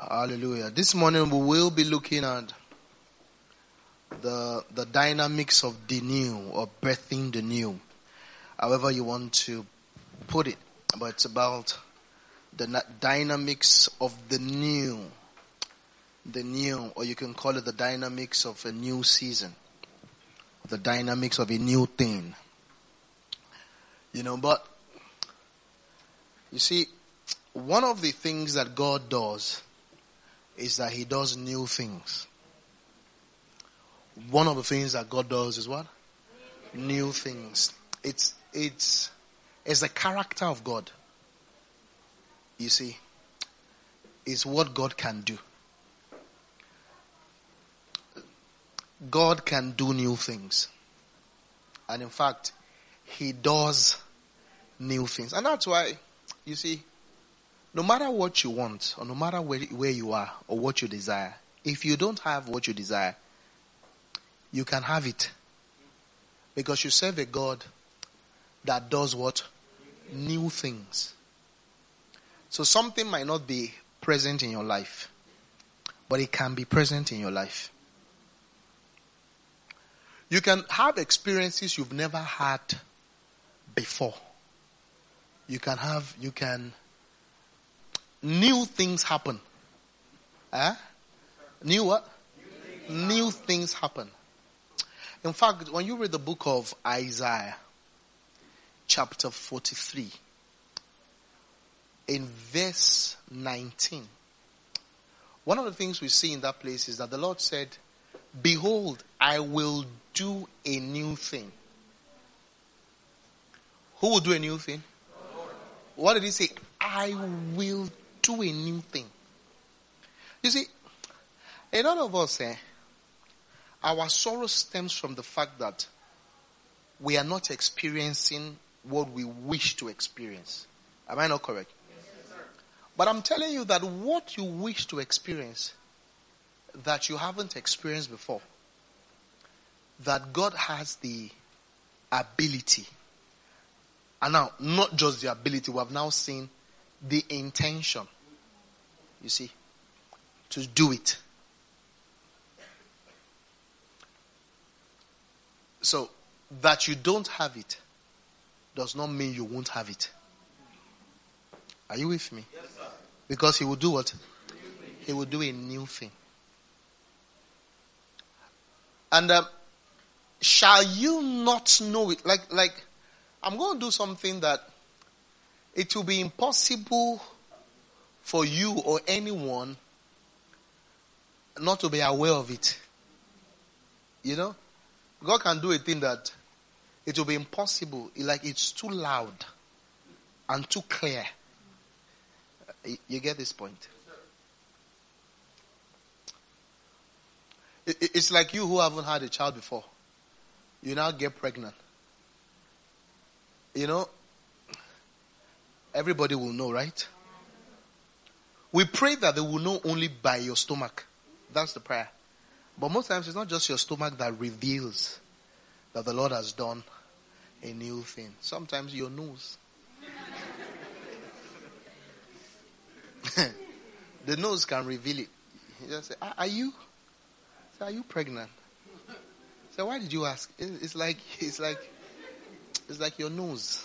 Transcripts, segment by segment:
Hallelujah. This morning we will be looking at the dynamics of the new, or birthing the new. However you want to put it. But it's about the dynamics of the new. The new, or you can call it the dynamics of a new season. The dynamics of a new thing. But you see, one of the things that God does is that He does new things. One of the things that God does is what? New things. It's the character of God. You see, it's what God can do. God can do new things. And in fact, He does new things. And that's why, you see, no matter what you want, or no matter where you are, or what you desire, if you don't have what you desire, you can have it. Because you serve a God that does what? New things. So something might not be present in your life, but it can be present in your life. You can have experiences you've never had before. New things happen. New what? New things happen. In fact, when you read the book of Isaiah, chapter 43, in verse 19, one of the things we see in that place is that the Lord said, "Behold, I will do a new thing." Who will do a new thing? What did He say? I will do a new thing. You see, a lot of us, our sorrow stems from the fact that we are not experiencing what we wish to experience. Am I not correct? Yes, sir. But I'm telling you that what you wish to experience, that you haven't experienced before, that God has the ability. And now, not just the ability, we have now seen the intention, you see, to do it. So, that you don't have it does not mean you won't have it. Are you with me? Yes, sir. Because He will do what? He will do a new thing. And shall you not know it? Like, I'm going to do something that it will be impossible for you or anyone not to be aware of it. You know? God can do a thing that it will be impossible. It's too loud and too clear. You get this point? It's like you who haven't had a child before. You now get pregnant. Everybody will know, right? We pray that they will know only by your stomach. That's the prayer. But most times it's not just your stomach that reveals that the Lord has done a new thing. Sometimes your nose. The nose can reveal it. You just say, "Are you? Are you pregnant?" So why did you ask? It's like your nose.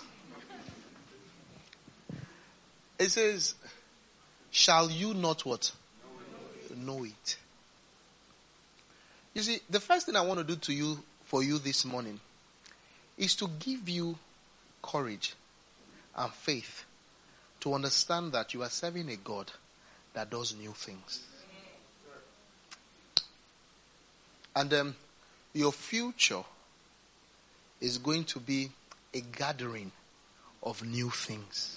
It says, "Shall you not what? Know it." You see, the first thing I want to do for you this morning is to give you courage and faith to understand that you are serving a God that does new things. And your future is going to be a gathering of new things.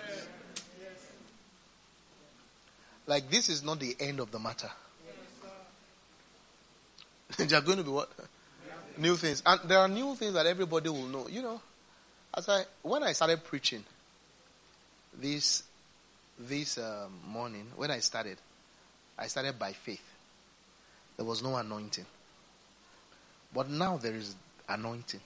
Like, this is not the end of the matter. There are going to be what? New things. And there are new things that everybody will know. When I started preaching this morning, when I started by faith. There was no anointing. But now there is anointing.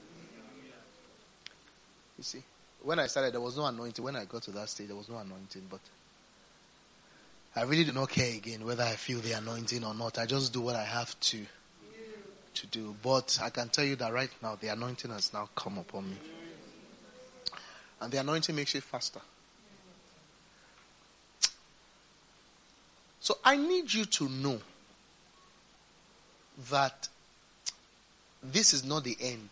You see, when I started, there was no anointing. When I got to that stage, there was no anointing. But I really do not care again whether I feel the anointing or not. I just do what I have to do. But I can tell you that right now, the anointing has now come upon me. And the anointing makes it faster. So I need you to know that this is not the end.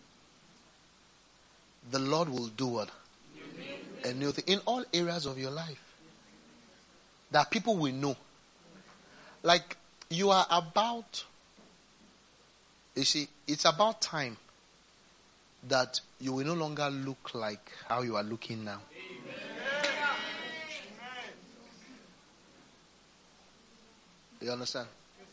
The Lord will do what? A new thing in all areas of your life. That people will know. Like you are about, you see, it's about time that you will no longer look like how you are looking now. You understand?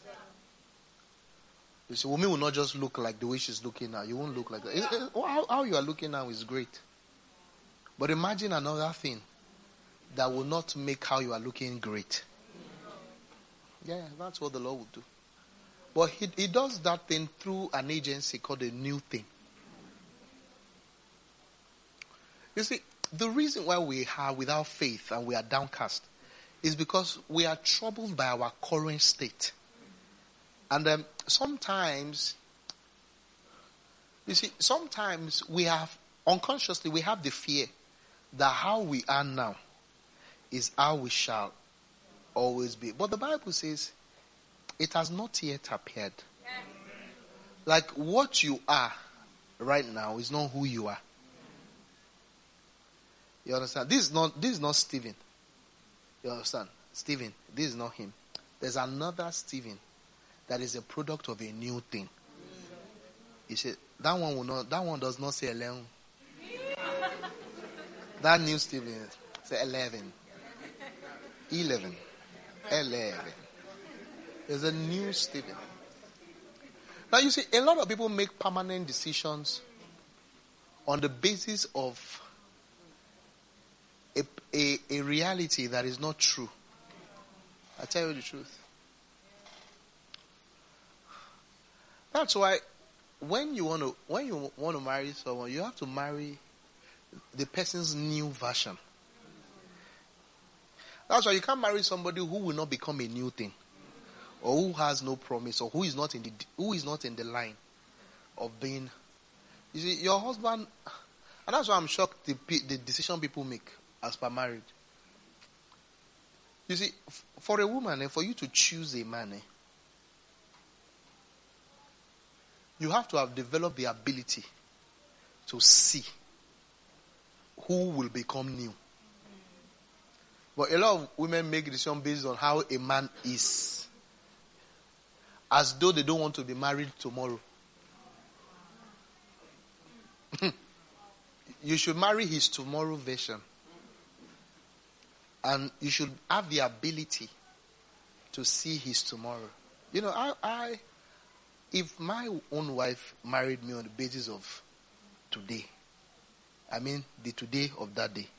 You see, women will not just look like the way she's looking now. You won't look like that. How you are looking now is great. But imagine another thing that will not make how you are looking great. Yeah, that's what the Lord will do. But he does that thing through an agency called a new thing. You see, the reason why we are without faith and we are downcast is because we are troubled by our current state. And sometimes, you see, sometimes we have, unconsciously, we have the fear that how we are now is how we shall always be. But the Bible says, it has not yet appeared. Like what you are right now is not who you are. You understand? This is not Stephen. You understand? Stephen, this is not him. There's another Stephen that is a product of a new thing. You see, that one does not say 11. That new Stephen say 11. 11. There's a new Stephen. Now you see, a lot of people make permanent decisions on the basis of a reality that is not true. I tell you the truth. That's why when you want to marry someone, you have to marry the person's new version. That's why you can't marry somebody who will not become a new thing, or who has no promise, or who is not in the line of being. You see, your husband, and that's why I'm shocked the decision people make as per marriage. You see, for a woman, for you to choose a man, you have to have developed the ability to see who will become new. But a lot of women make decisions based on how a man is, as though they don't want to be married tomorrow. You should marry his tomorrow version. And you should have the ability to see his tomorrow. You know, if my own wife married me on the basis of today, I mean the today of that day.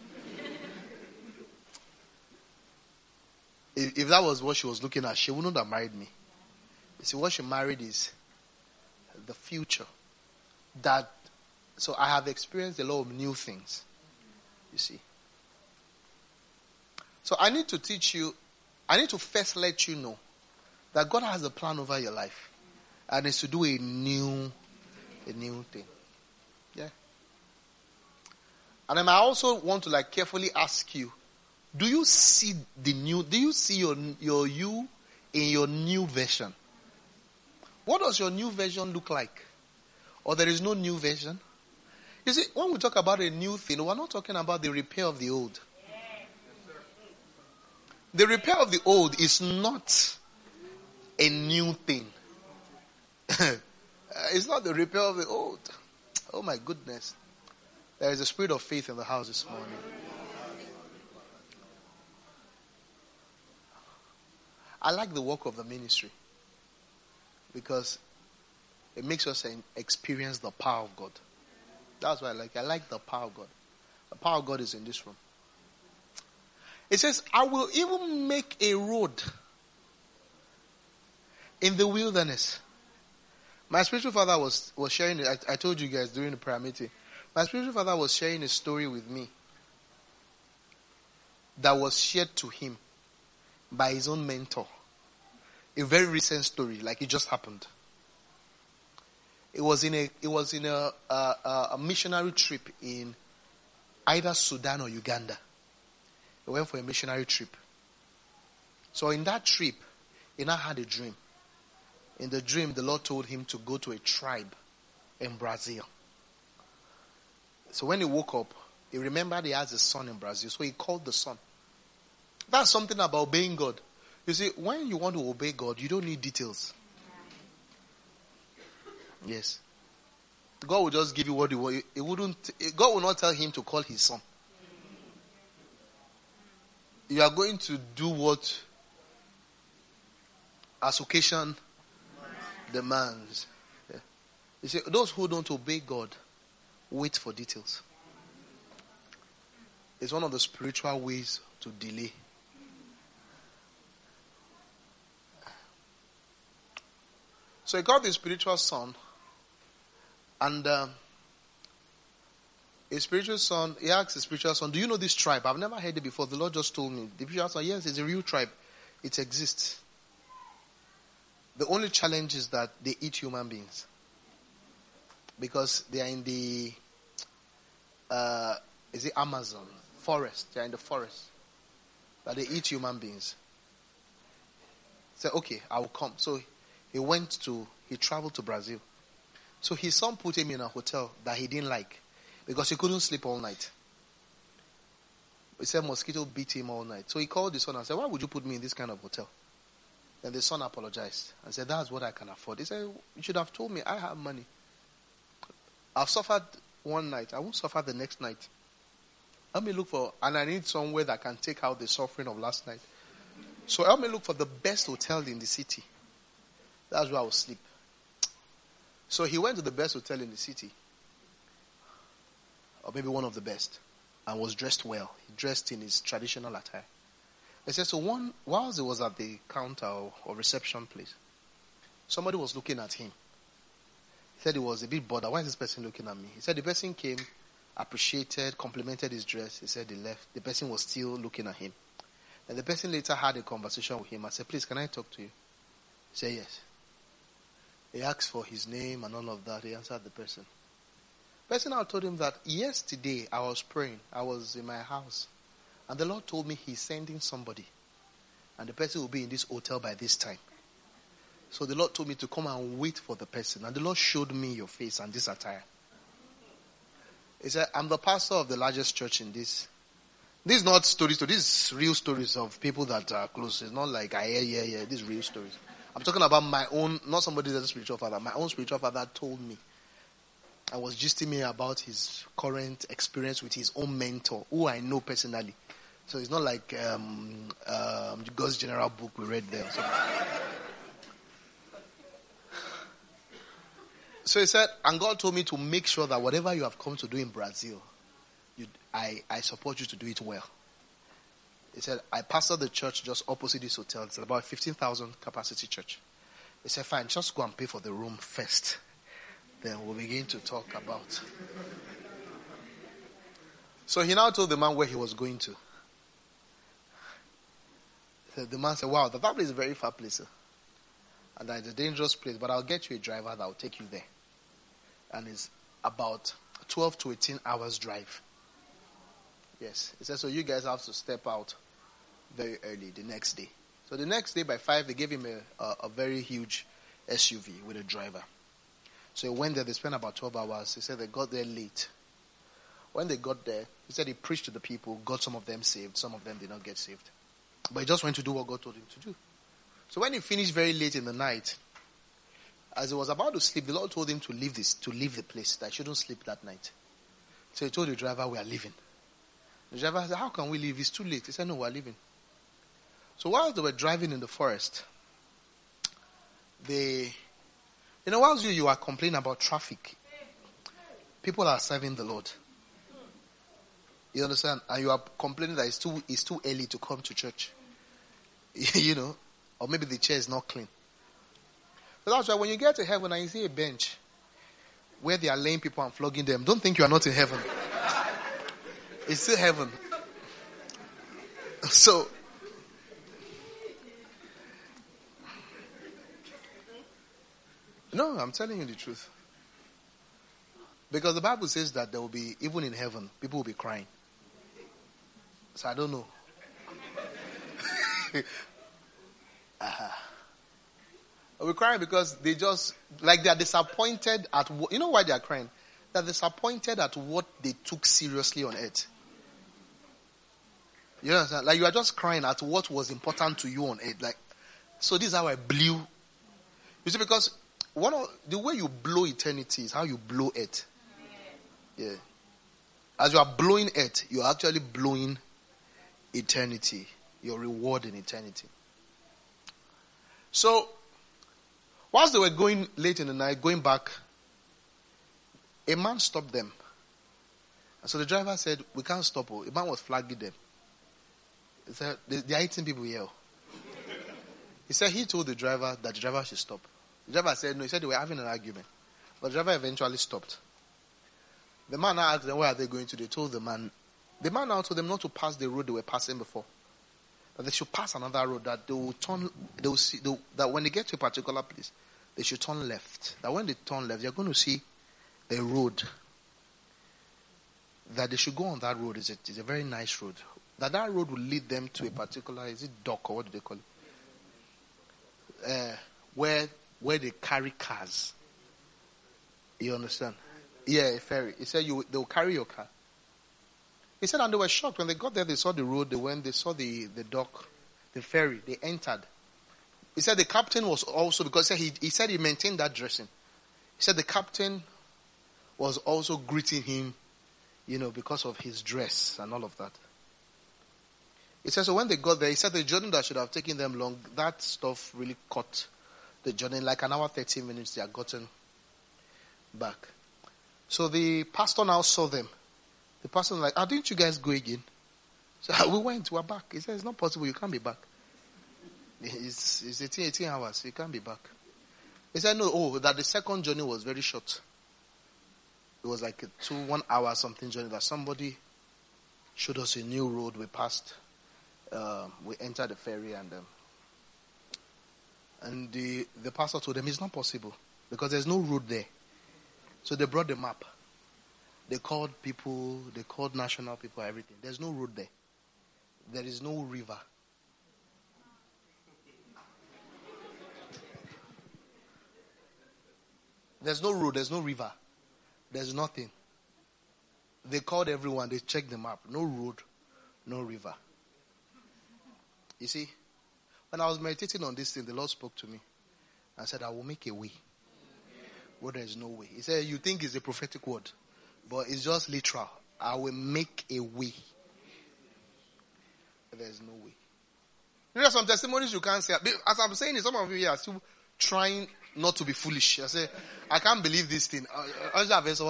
If that was what she was looking at, she wouldn't have married me. You see, what she married is the future. So I have experienced a lot of new things. You see. So I need to teach you, I need to first let you know that God has a plan over your life. And it's to do a new thing. Yeah. And then I also want to carefully ask you, do you see your you in your new version? What does your new version look like? Or there is no new version? You see, when we talk about a new thing, we're not talking about the repair of the old. The repair of the old is not a new thing. It's not the repair of the old. Oh my goodness. There is a spirit of faith in the house this morning. I like the work of the ministry because it makes us experience the power of God. That's what I like. I like the power of God. The power of God is in this room. It says, I will even make a road in the wilderness. My spiritual father was sharing it. I told you guys during the prayer meeting. My spiritual father was sharing a story with me that was shared to him by his own mentor. A very recent story, like it just happened. It was in a missionary trip in either Sudan or Uganda. He went for a missionary trip. So in that trip, he now had a dream. In the dream, the Lord told him to go to a tribe in Brazil. So when he woke up, he remembered he has a son in Brazil. So he called the son. That's something about obeying God. You see, when you want to obey God, you don't need details. Yes. God will just give you what you want. God will not tell him to call his son. You are going to do what as occasion demands. Yeah. You see, those who don't obey God wait for details. It's one of the spiritual ways to delay. So he got his spiritual son, and his spiritual son, he asked his spiritual son, do you know this tribe? I've never heard it before. The Lord just told me. The spiritual son, yes, it's a real tribe. It exists. The only challenge is that they eat human beings. Because they are in the, is it Amazon forest? They are in the forest. But they eat human beings. He said, okay, I will come. So he traveled to Brazil. So his son put him in a hotel that he didn't like. Because he couldn't sleep all night. He said mosquito beat him all night. So he called the son and said, why would you put me in this kind of hotel? Then the son apologized and said, that's what I can afford. He said, you should have told me I have money. I've suffered one night. I won't suffer the next night. Help me look for, and I need somewhere that can take out the suffering of last night. So help me look for the best hotel in the city. That's where I will sleep. So he went to the best hotel in the city. Or maybe one of the best. And was dressed well. He dressed in his traditional attire. They said, so whilst he was at the counter or reception place, somebody was looking at him. He said he was a bit bothered. Why is this person looking at me? He said the person came, appreciated, complimented his dress. He said he left. The person was still looking at him. And the person later had a conversation with him. I said, please, can I talk to you? He said, yes. He asked for his name and all of that. He answered the person. The person now told him that yesterday I was praying. I was in my house. And the Lord told me he's sending somebody. And the person will be in this hotel by this time. So the Lord told me to come and wait for the person. And the Lord showed me your face and this attire. He said, I'm the pastor of the largest church in this. This is not stories. This is real stories of people that are close. It's not like I hear. These real stories. I'm talking about my own, not somebody that's a spiritual father. My own spiritual father told me. I was gisting me about his current experience with his own mentor, who I know personally. So it's not like God's general book we read there. So he said, and God told me to make sure that whatever you have come to do in Brazil, I support you to do it well. He said, I pastor the church just opposite this hotel. It's about 15,000 capacity church. He said, fine, just go and pay for the room first. Then we'll begin to talk about. So he now told the man where he was going to. The man said, wow, that place is a very far place. Sir. And it's a dangerous place, but I'll get you a driver that will take you there. And it's about 12 to 18 hours drive. Yes. He said, so you guys have to step out very early the next day. So the next day by 5, they gave him a very huge SUV with a driver. So he went there, they spent about 12 hours. He said they got there late. When they got there, he said he preached to the people, got some of them saved, some of them did not get saved. But he just went to do what God told him to do. So when he finished very late in the night, as he was about to sleep, the Lord told him to leave the place, that he shouldn't sleep that night. So he told the driver, we are leaving. The driver said, how can we leave? It's too late. He said, no, we are leaving. So while they were driving in the forest, whilst you are complaining about traffic, people are serving the Lord. You understand? And you are complaining that it's too early to come to church. Or maybe the chair is not clean. So that's why when you get to heaven and you see a bench where they are laying people and flogging them, don't think you are not in heaven. It's still heaven. So, No, I'm telling you the truth. Because the Bible says that there will be, even in heaven, people will be crying. So I don't know. We're crying because they just, like they are disappointed at what, you know why they are crying? They're disappointed at what they took seriously on earth. You understand? Like you are just crying at what was important to you on earth. Like, so this is how I blew. You see, because the way you blow eternity is how you blow earth. Yeah. As you are blowing earth, you are actually blowing eternity. Your reward in eternity. So, whilst they were going late in the night, going back, a man stopped them. And so the driver said, we can't stop. A man was flagging them. He said, they are eating people here. He said he told the driver that the driver should stop. The driver said no. He said they were having an argument. But the driver eventually stopped. The man now asked them, where are they going to? They told the man. The man now told them not to pass the road they were passing before. That they should pass another road, that they will turn, that when they get to a particular place, they should turn left. That when they turn left, you're going to see a road. That they should go on that road. It's a very nice road. That road will lead them to a particular, is it dock or what do they call it? Where they carry cars. You understand? Yeah, a ferry. He said they will carry your car. He said, and they were shocked. When they got there, they saw the road, they saw the dock, the ferry, they entered. He said the captain was also, because he said he maintained that dressing. He said the captain was also greeting him, because of his dress and all of that. He said, so when they got there, he said the journey that should have taken them long, that stuff really cut the journey. Like an hour, 13 minutes, they had gotten back. So the pastor now saw them. The pastor was like, didn't you guys go again? So we went, we're back. He said, it's not possible, you can't be back. It's 18 hours, you can't be back. He said, no, that the second journey was very short. It was like a 1 hour something journey that somebody showed us a new road. We passed, we entered the ferry and the pastor told them it's not possible because there's no road there. So they brought the map. They called people, they called national people, everything. There's no road there. There is no river. There's no road, there's no river. There's nothing. They called everyone, they checked the map. No road, no river. You see, when I was meditating on this thing, the Lord spoke to me and said, I will make a way where there is no way. He said, you think it's a prophetic word, but it's just literal. I will make a way where there is no way. There are some testimonies you can't say. As I'm saying, some of you here are still trying not to be foolish. I say, I can't believe this thing. I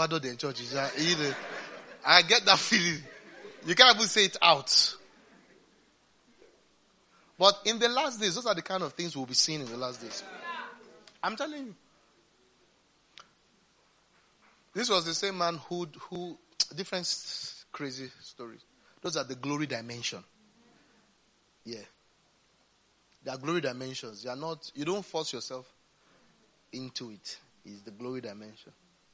get that feeling. You can't even say it out. But in the last days, those are the kind of things we'll be seeing in the last days. I'm telling you. This was the same man who different crazy stories. Those are the glory dimension. Yeah. They are glory dimensions. You don't force yourself into it. It's the glory dimension.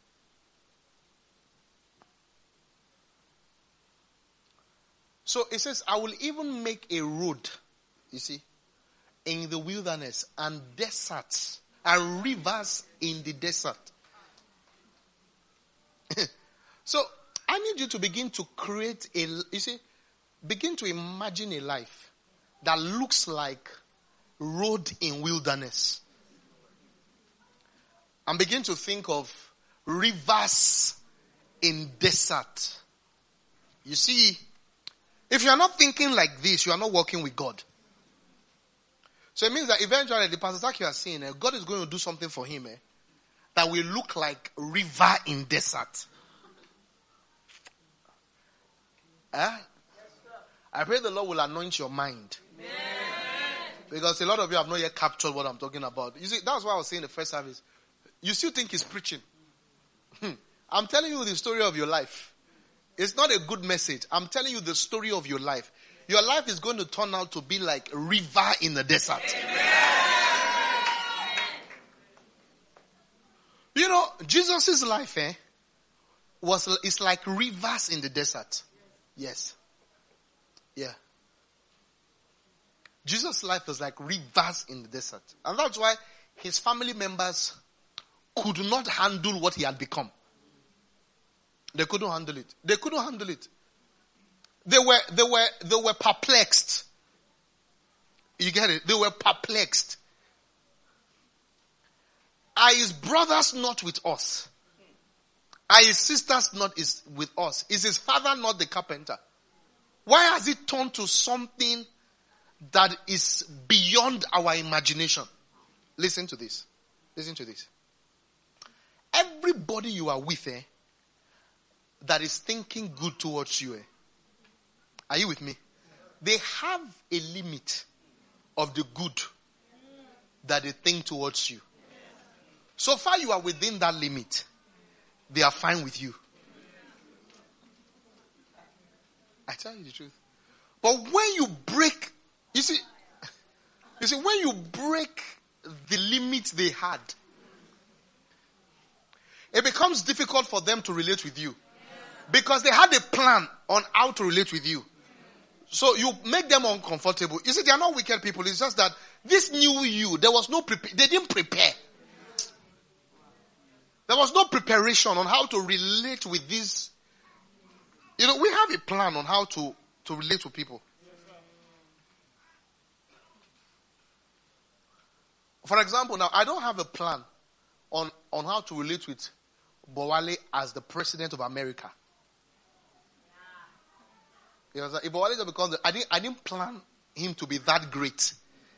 So it says, I will even make a road, you see, in the wilderness and deserts and rivers in the desert. So I need you to begin to create begin to imagine a life that looks like road in wilderness. And begin to think of rivers in desert. You see, if you are not thinking like this, you are not walking with God. So it means that eventually the Pastor Zaki are saying, God is going to do something for him that will look like river in desert. I pray the Lord will anoint your mind. Amen. Because a lot of you have not yet captured what I'm talking about. You see, that's why I was saying in the first service. You still think he's preaching. I'm telling you the story of your life. It's not a good message. I'm telling you the story of your life. Your life is going to turn out to be like a river in the desert. Amen. Jesus' life, it's like rivers in the desert. Yes. Yeah. Jesus' life was like rivers in the desert. And that's why his family members could not handle what he had become. They couldn't handle it. They couldn't handle it. They were perplexed. You get it? They were perplexed. Are his brothers not with us? Are his sisters not with us? Is his father not the carpenter? Why has it turned to something that is beyond our imagination? Listen to this. Listen to this. Everybody you are with, that is thinking good towards you, are you with me? They have a limit of the good that they think towards you. So far you are within that limit, they are fine with you. I tell you the truth. But when you break, you see, when you break the limits they had, it becomes difficult for them to relate with you. Because they had a plan on how to relate with you. So you make them uncomfortable. You see, they are not wicked people. It's just that this new you, there was no they didn't prepare. There was no preparation on how to relate with this. We have a plan on how to relate to people. For example, now, I don't have a plan on how to relate with Bowale as the president of America. If Bowale becomes, I didn't plan him to be that great.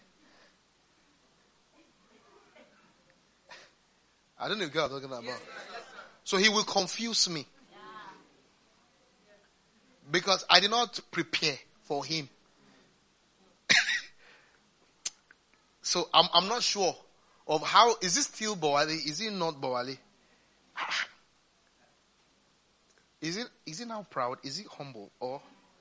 I don't know if you are talking about. So he will confuse me. Because I did not prepare for him. So I'm not sure of how, is this still Bowale? Is it not Bowale? Is he now proud? Is he humble? Or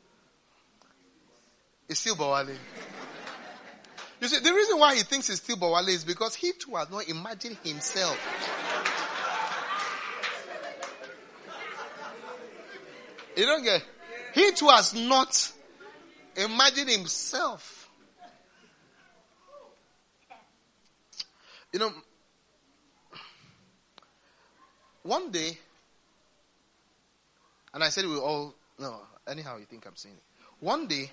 it's still Bowale? You see, the reason why he thinks it's still Bowale is because he too has not imagined himself. You don't get? He too has not imagined himself. One day, and I said we all, no, anyhow you think I'm saying it. One day,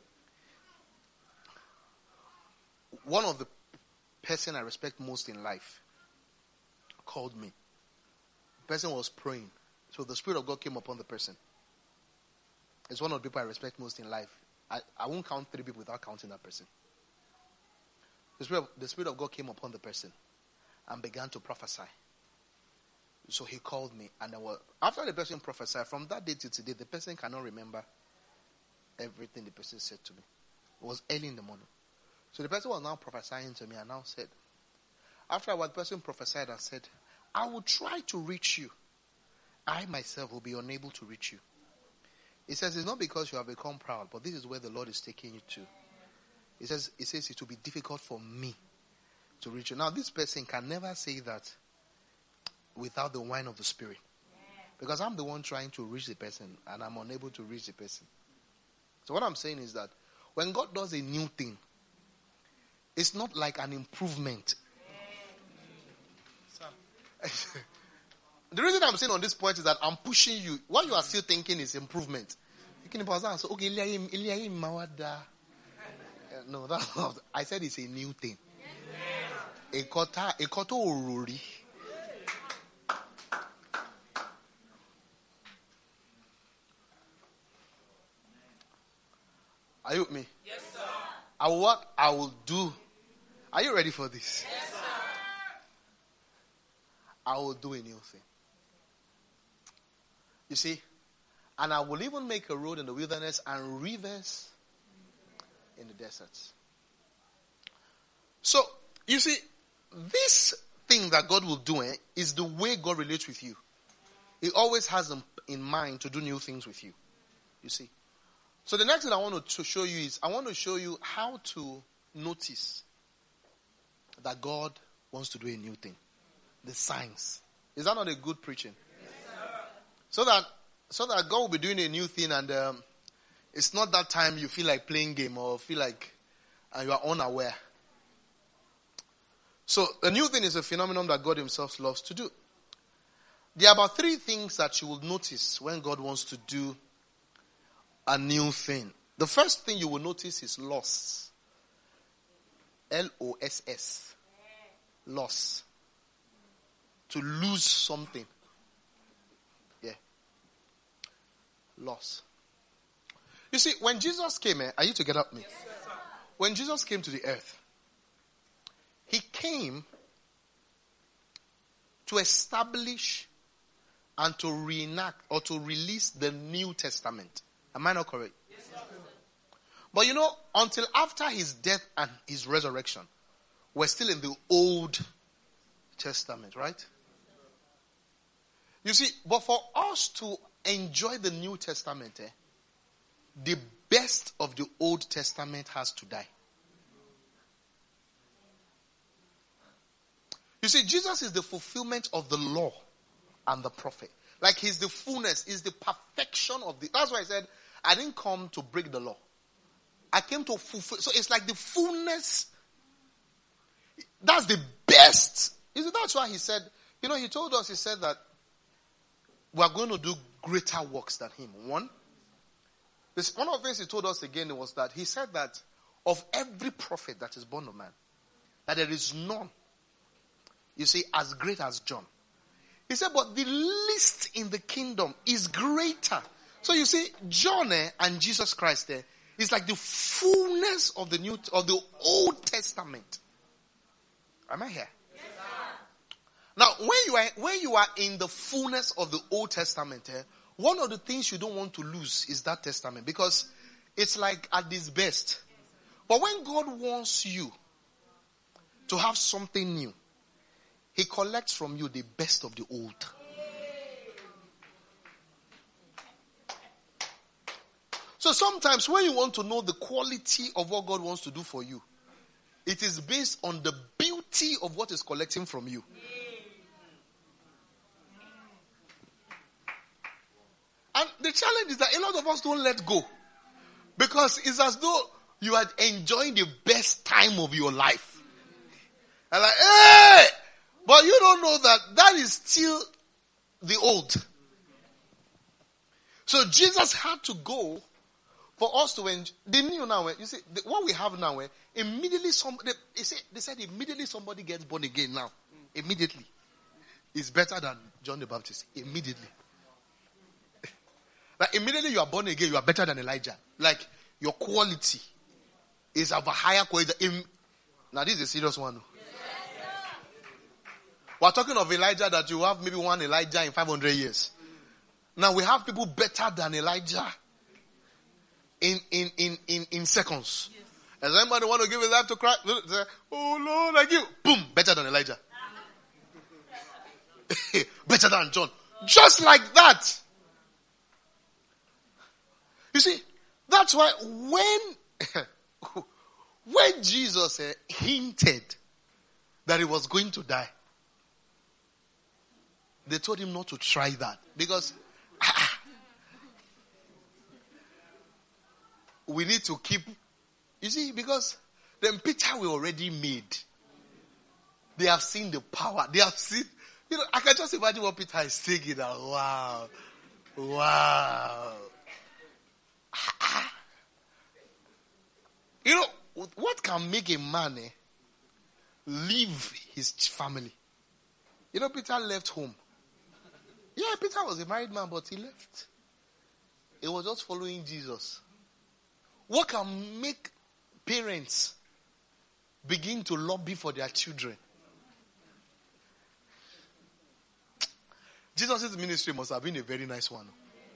one of the person I respect most in life called me. The person was praying. So the Spirit of God came upon the person. It's one of the people I respect most in life. I won't count 3 people without counting that person. The Spirit of God came upon the person and began to prophesy. So he called me, and after the person prophesied, from that day to today, the person cannot remember everything the person said to me. It was early in the morning. So the person was now prophesying to me and now said, after what the person prophesied and said, I will try to reach you. I myself will be unable to reach you. He says, it's not because you have become proud, but this is where the Lord is taking you to. He says it will be difficult for me to reach you. Now, this person can never say that without the wine of the Spirit. Because I'm the one trying to reach the person and I'm unable to reach the person. So what I'm saying is that when God does a new thing, it's not like an improvement. The reason I'm saying on this point is that I'm pushing you. What you are still thinking is improvement. You can pause. Okay, no, that's not. I said it's a new thing. A kota orori. Are you with me? Yes, sir. What I will do. Are you ready for this? Yes, sir. I will do a new thing. You see? And I will even make a road in the wilderness and rivers in the deserts. So, you see, this thing that God will do is the way God relates with you. He always has in mind to do new things with you. You see? So the next thing I want to show you is, I want to show you how to notice that God wants to do a new thing. The signs. Is that not a good preaching? So that God will be doing a new thing, and it's not that time you feel like playing game or feel like you are unaware. So the new thing is a phenomenon that God himself loves to do. There are about 3 things that you will notice when God wants to do a new thing. The first thing you will notice is loss. L-O-S-S. Loss. To lose something. Yeah. Loss. You see, when Jesus came, are you together with me? Yes, sir. When Jesus came to the earth, he came to establish and to reenact or to release the New Testament. Am I not correct? Yes, sir. But you know, until after his death and his resurrection, we're still in the Old Testament, right? You see, but for us to enjoy the New Testament, the best of the Old Testament has to die. You see, Jesus is the fulfillment of the law and the prophet. Like he's the fullness, is the perfection of the... That's why I said, I didn't come to break the law. I came to fulfill... So it's like the fullness. That's the best. You see, that's why he said... You know, he told us, he said that we are going to do greater works than him. One of the things he told us again was that he said that of every prophet that is born of man, that there is none, you see, as great as John. He said, but the least in the kingdom is greater. So you see, John and Jesus Christ is like the fullness of the Old Testament. Am I here? Yes, now, when you are in the fullness of the Old Testament, one of the things you don't want to lose is that testament, because it's like at its best. But when God wants you to have something new, he collects from you the best of the old. So sometimes when you want to know the quality of what God wants to do for you, it is based on the beauty of what is collecting from you. And the challenge is that a lot of us don't let go. Because it's as though you are enjoying the best time of your life. And like, hey! But you don't know that is still the old. So Jesus had to go for us to enjoy. The new now, you see, what we have now, immediately they said immediately somebody gets born again now. Immediately. It's better than John the Baptist. Immediately. Like immediately you are born again, you are better than Elijah. Like your quality is of a higher quality. Now this is a serious one. We're talking of Elijah that you have maybe one Elijah in 500 years. Now we have people better than Elijah in seconds. Does anybody want to give his life to Christ? Oh Lord, like you. Boom, better than Elijah. Better than John. Just like that. You see, that's why when Jesus hinted that he was going to die, they told him not to try that. Because we need to keep... You see, because the picture we already made. They have seen the power. They have seen... You know, I can just imagine what Peter is thinking. Wow. Wow. You know, what can make a man leave his family? You know, Peter left home. Yeah, Peter was a married man, but he left. He was just following Jesus. What can make parents begin to lobby for their children? Jesus' ministry must have been a very nice one.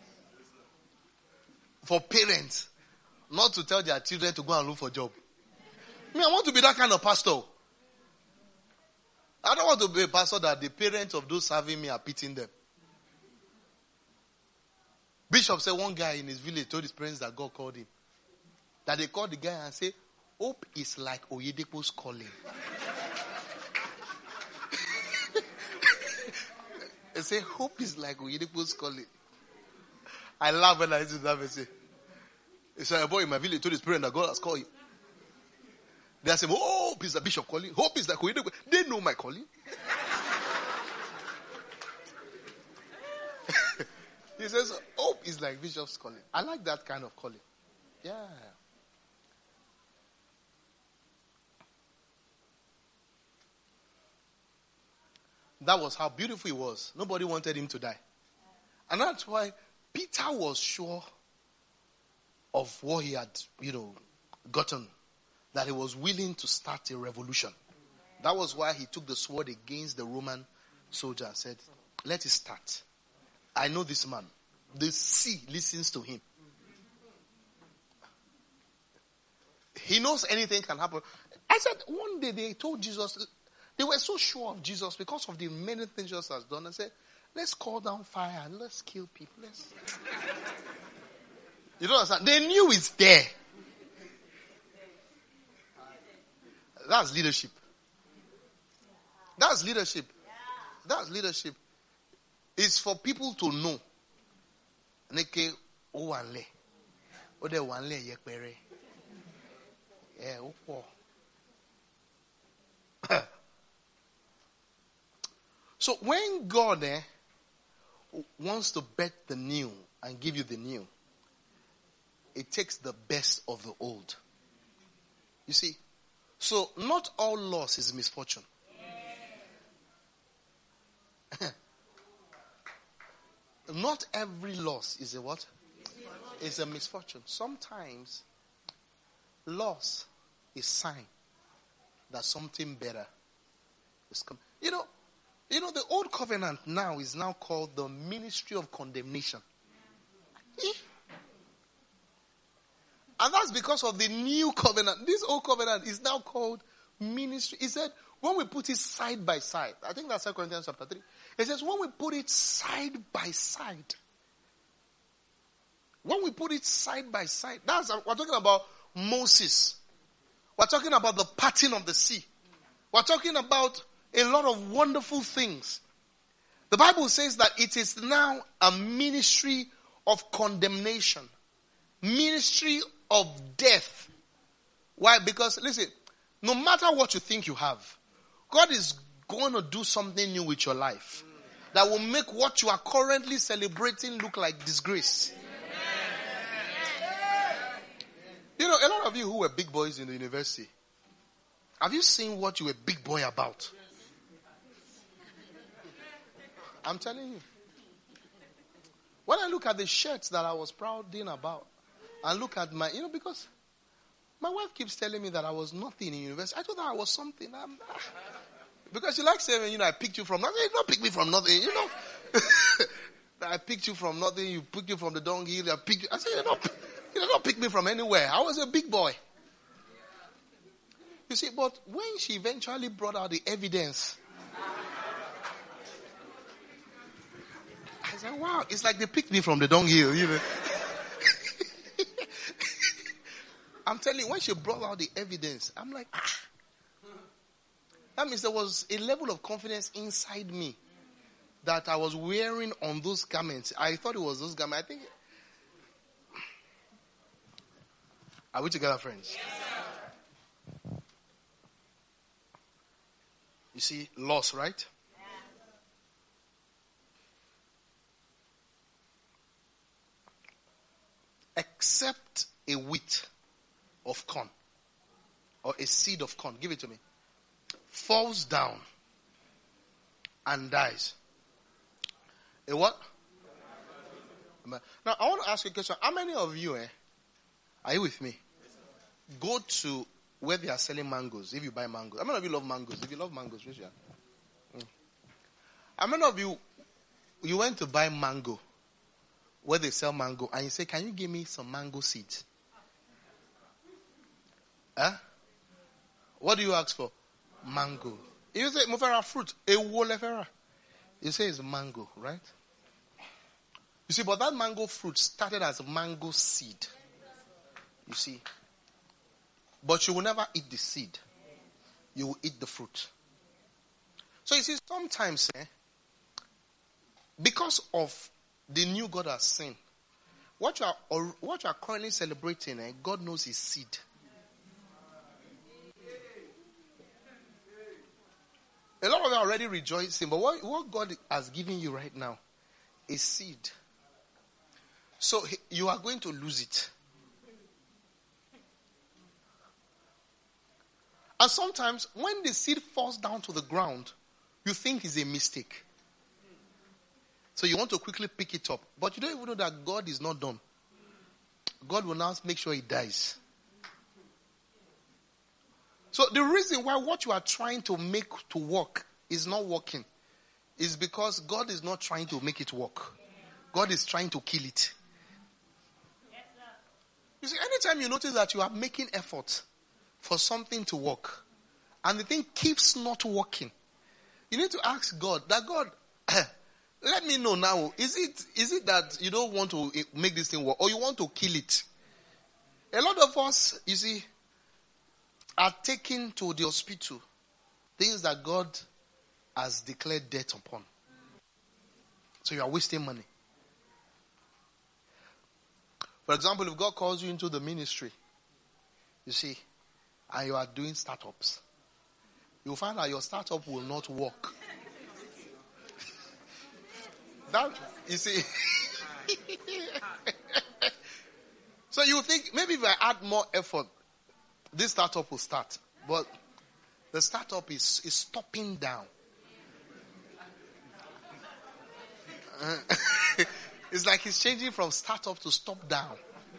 For parents not to tell their children to go and look for a job. I want to be that kind of pastor. I don't want to be a pastor that the parents of those serving me are pitying them. Bishop said one guy in his village told his parents that God called him. That they called the guy and said, hope is like Oyedepo's calling. They say, hope is like Oyedepo's calling. I laugh when I listen to that message. He said, a boy in my village told his parents that God has called him. They say, oh, hope is the bishop calling. Hope is like Oyedepo. They know my calling. He says, hope is like bishop's calling. I like that kind of calling. Yeah. That was how beautiful he was. Nobody wanted him to die. And that's why Peter was sure of what he had, gotten. That he was willing to start a revolution. That was why he took the sword against the Roman soldier and said, let it start. I know this man. The sea listens to him. He knows anything can happen. I said, one day they told Jesus, they were so sure of Jesus because of the many things Jesus has done. I said, let's call down fire and let's kill people. You don't understand? They knew it's there. That's leadership. That's leadership. That's leadership. It's for people to know. Neke owanle. Ode wanle yekpere. Yeah, opo. So when God wants to bet the new and give you the new, it takes the best of the old. You see? So not all loss is misfortune. Not every loss is a what? Is a misfortune. Sometimes loss is sign that something better is coming. You know, the old covenant now is now called the ministry of condemnation. And that's because of the new covenant. This old covenant is now called ministry. He said, when we put it side by side, I think that's 2 Corinthians chapter 3. It says, when we put it side by side, we're talking about Moses. We're talking about the parting of the sea. We're talking about a lot of wonderful things. The Bible says that it is now a ministry of condemnation. Ministry of death. Why? Because, listen, no matter what you think you have, God is going to do something new with your life that will make what you are currently celebrating look like disgrace. A lot of you who were big boys in the university, have you seen what you were big boy about? I'm telling you. When I look at the shirts that I was proud about, and look at my, because my wife keeps telling me that I was nothing in university. I thought that I was something. Because she likes saying, I picked you from nothing. You don't pick me from nothing, I picked you from nothing. You picked you from the dunghill. I said, you don't pick me from anywhere. I was a big boy. You see, but when she eventually brought out the evidence, I said, wow, it's like they picked me from the dunghill, I'm telling you, when she brought out the evidence, I'm like, That means there was a level of confidence inside me that I was wearing on those garments. I thought it was those garments. I think. Are we together, friends? Yes, sir. You see, loss, right? Except a wheat of corn or a seed of corn, give it to me, falls down and dies. A what? Now, I want to ask you a question. How many of you, are you with me? Go to where they are selling mangoes, if you buy mangoes. How many of you love mangoes? If you love mangoes, raise your hand. How many of you went to buy mango, where they sell mango, and you say, can you give me some mango seeds? Huh? What do you ask for? Mango. You say, Mufera fruit, a wolefera. You say it's mango, right? You see, but that mango fruit started as a mango seed. You see. But you will never eat the seed. You will eat the fruit. So you see, sometimes because of the new God has seen, what you are currently celebrating, God knows is seed. A lot of you are already rejoicing, but what God has given you right now is seed. So you are going to lose it. And sometimes when the seed falls down to the ground, you think it's a mistake. So you want to quickly pick it up. But you don't even know that God is not done. God will now make sure it dies. So the reason why what you are trying to make to work is not working is because God is not trying to make it work. God is trying to kill it. You see, anytime you notice that you are making effort for something to work and the thing keeps not working, you need to ask God, that God, let me know now, is it that you don't want to make this thing work or you want to kill it? A lot of us, you see, are taken to the hospital things that God has declared death upon. So you are wasting money. For example, if God calls you into the ministry, you see, and you are doing startups, you'll find that your startup will not work. That, you see. So you think, maybe if I add more effort, this startup will start. But the startup is stopping down. It's like it's changing from startup to stop down.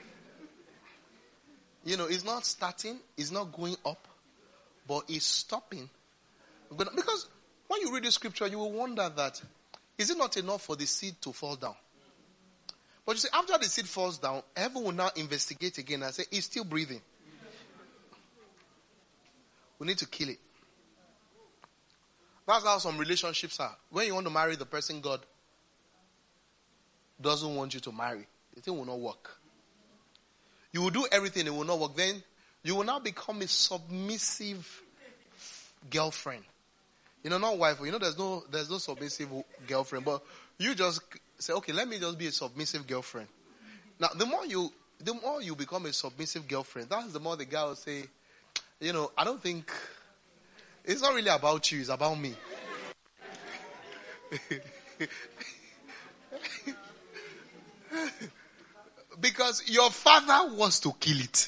You know, it's not starting, it's not going up, but it's stopping. Because when you read the scripture, you will wonder that, is it not enough for the seed to fall down? But you see, after the seed falls down, heaven will now investigate again and say, it's still breathing. We need to kill it. That's how some relationships are. When you want to marry the person God doesn't want you to marry, the thing will not work. You will do everything, it will not work. Then you will now become a submissive girlfriend. You know, not wife. You know, there's no submissive girlfriend. But you just say, okay, let me just be a submissive girlfriend. Now, the more you become a submissive girlfriend, that's the more the guy will say, you know, I don't think it's not really about you, it's about me. Because your father wants to kill it.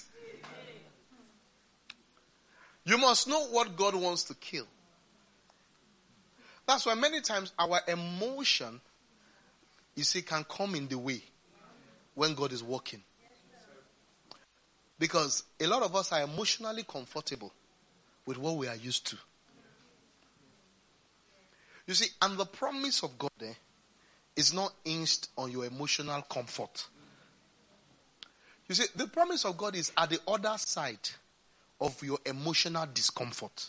You must know what God wants to kill. That's why many times our emotion, you see, can come in the way when God is working. Because a lot of us are emotionally comfortable with what we are used to. You see, and the promise of God is not hinged on your emotional comfort. You see, the promise of God is at the other side of your emotional discomfort.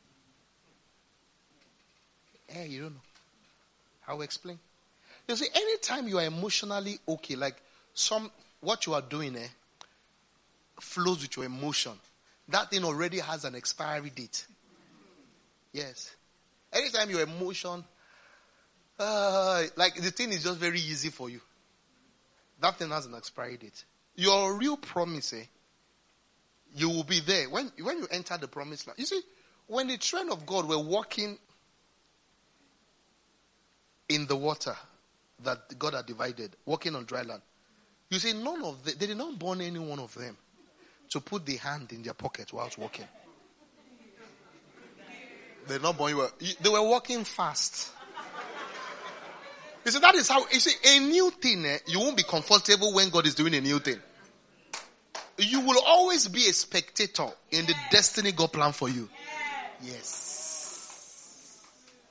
You don't know. How to explain? You see, anytime you are emotionally okay, like what you are doing flows with your emotion, that thing already has an expiry date. Yes. Anytime your emotion, like the thing is just very easy for you, that thing has an expiry date. Your real promise, you will be there. When you enter the promised land. You see, when the children of God were walking in the water that God had divided, walking on dry land, you see, they did not burn any one of them to put the hand in their pocket whilst walking. They did not burn you. They were walking fast. You see, that is how, you see, a new thing, you won't be comfortable when God is doing a new thing. You will always be a spectator in the destiny God planned for you. Yes.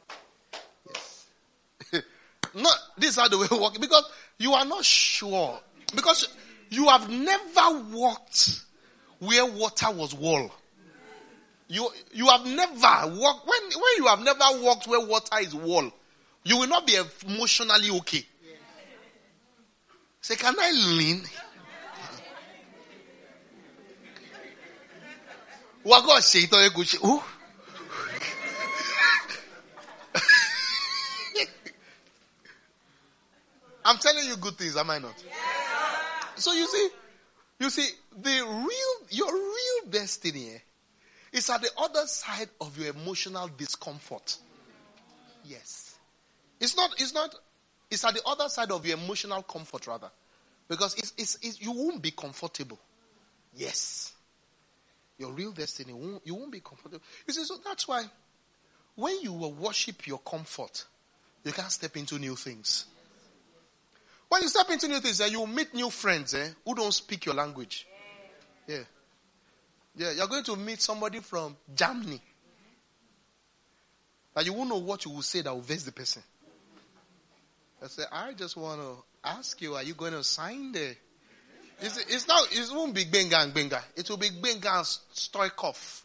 Yes. No, this is how the way walking. Because you are not sure. Because you have never walked where water was wall. You have never walked, when you have never walked where water is wall, you will not be emotionally okay. Say, can I lean? What God say? Oh. I'm telling you good things, am I not? So you see, your real destiny is at the other side of your emotional discomfort. Yes. It's at the other side of your emotional comfort rather. Because you won't be comfortable. Yes. Your real destiny, you won't be comfortable. You see, so that's why when you will worship your comfort, you can't step into new things. When you step into new things, you will meet new friends who don't speak your language. Yeah. Yeah, you're going to meet somebody from Germany. But you won't know what you will say that will vex the person. I say, I just want to ask you, are you going to sign there? It won't be Benga and Benga. It will be Benga and Stoikov.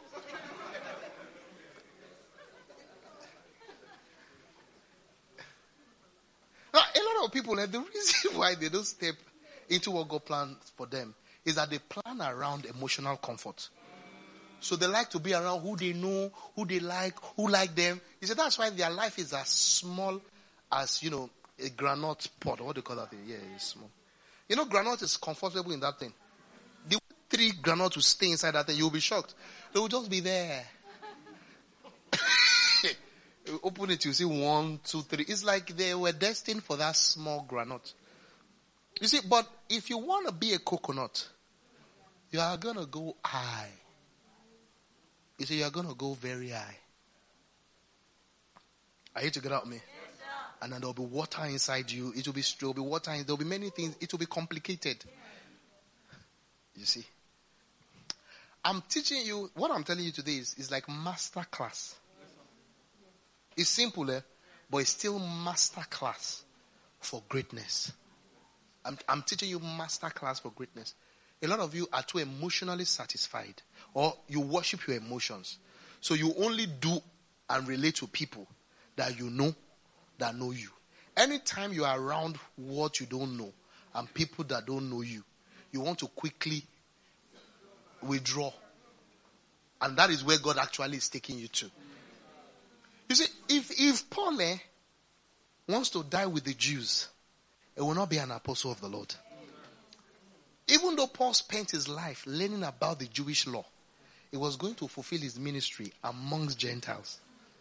Now, a lot of people, the reason why they don't step into what God plans for them is that they plan around emotional comfort. So they like to be around who they know, who they like, who like them. You see, that's why their life is as small as, a granite pot. What do you call that thing? Yeah, it's small. Granite is comfortable in that thing. The 3 granites will stay inside that thing. You'll be shocked. They will just be there. You open it, you see 1, 2, 3. It's like they were destined for that small granite. You see, but if you want to be a coconut, you are going to go high. You see, you are going to go very high. Are you together with me? And then there will be water inside you. There will be water. There will be many things. It will be complicated. You see. I'm teaching you, what I'm telling you today is like master class. It's simple, but it's still master class for greatness. I'm teaching you master class for greatness. A lot of you are too emotionally satisfied, or you worship your emotions. So you only do and relate to people that you know, that know you. Anytime you are around what you don't know and people that don't know you, you want to quickly withdraw. And that is where God actually is taking you to. You see, if Paul wants to die with the Jews, it will not be an apostle of the Lord. Even though Paul spent his life learning about the Jewish law, he was going to fulfill his ministry amongst Gentiles.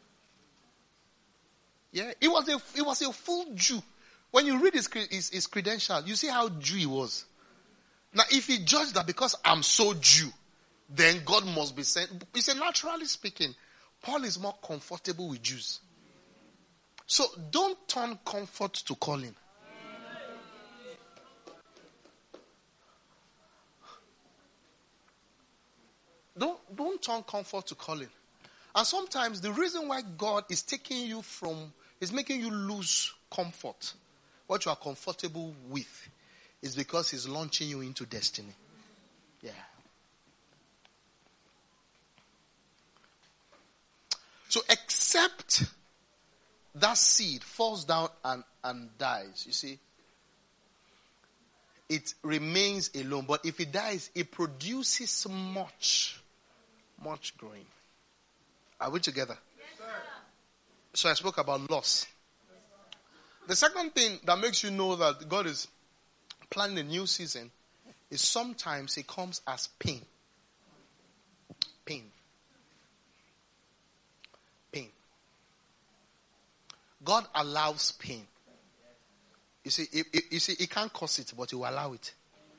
Yeah, he was a full Jew. When you read his credentials, you see how Jew he was. Now, if he judged that because I'm so Jew, then God must be sent. He said, naturally speaking, Paul is more comfortable with Jews. So don't turn comfort to calling. Don't turn comfort to calling. And sometimes the reason why God is taking you is making you lose comfort, what you are comfortable with, is because He's launching you into destiny. Yeah. So except that seed falls down and dies, you see, it remains alone. But if it dies, it produces much growing. Are we together? Yes, sir. So I spoke about loss. The second thing that makes you know that God is planning a new season is sometimes it comes as pain. Pain. God allows pain. You see, He can't cause it, but He will allow it.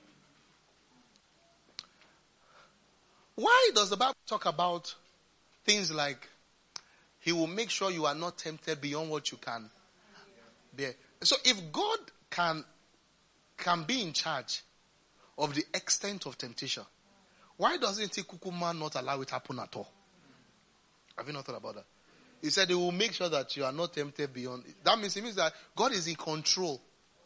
Why does the Bible talk about things like He will make sure you are not tempted beyond what you can bear? So if God can be in charge of the extent of temptation, why doesn't He Kukuma not allow it to happen at all? Have you not thought about that? He said He will make sure that you are not tempted beyond. That means it means that God is in control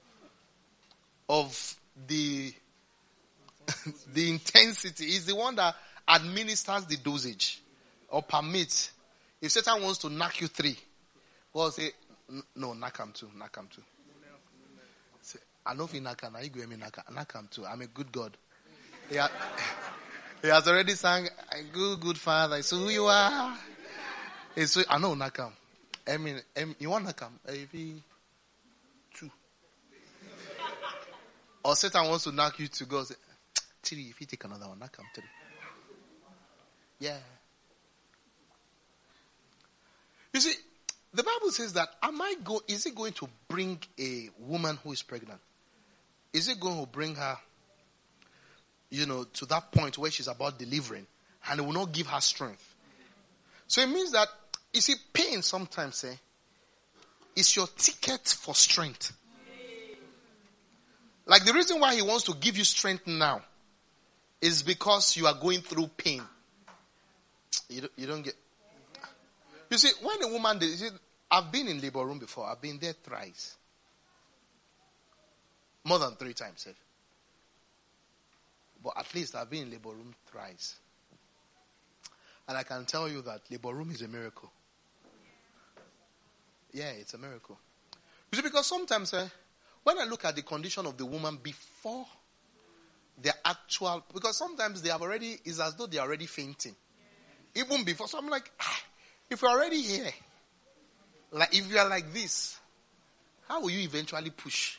of the intensity. He's the one that administers the dosage or permits. If Satan wants to knock you 3, God say, no, knock him 2. Say, I know if you knock him, I go knock him 2. I'm a good God. He has already sang, good Father. It's who you are. I know knock him. I mean, you want knock him? If he 2. Or Satan wants to knock you to go. Say, Tiri, if you take another one, knock him to. Yeah. You see, the Bible says that is it going to bring a woman who is pregnant? Is it going to bring her, to that point where she's about delivering and it will not give her strength? So it means that, you see, pain sometimes is your ticket for strength. Like the reason why he wants to give you strength now is because you are going through pain. You don't get... You see, when a woman... I've been in labor room before. I've been there thrice. More than 3 times. But at least I've been in labor room thrice. And I can tell you that labor room is a miracle. Yeah, it's a miracle. You see, because sometimes when I look at the condition of the woman before the actual... Because sometimes it's as though they're already fainting. Even before. So I'm like, if you're already here, like if you are like this, how will you eventually push?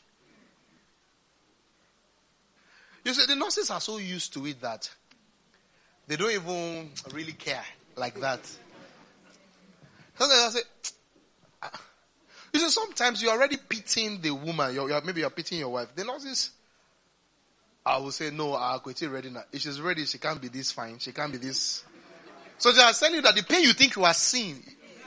You see, the nurses are so used to it that they don't even really care like that. Sometimes I say, you see, sometimes you're already pitying the woman. Maybe you're pitying your wife. The nurses, I will say, no, Akweti ready now. If she's ready, she can't be this fine. She can't be this. So they are telling you that the pain you think you are seeing.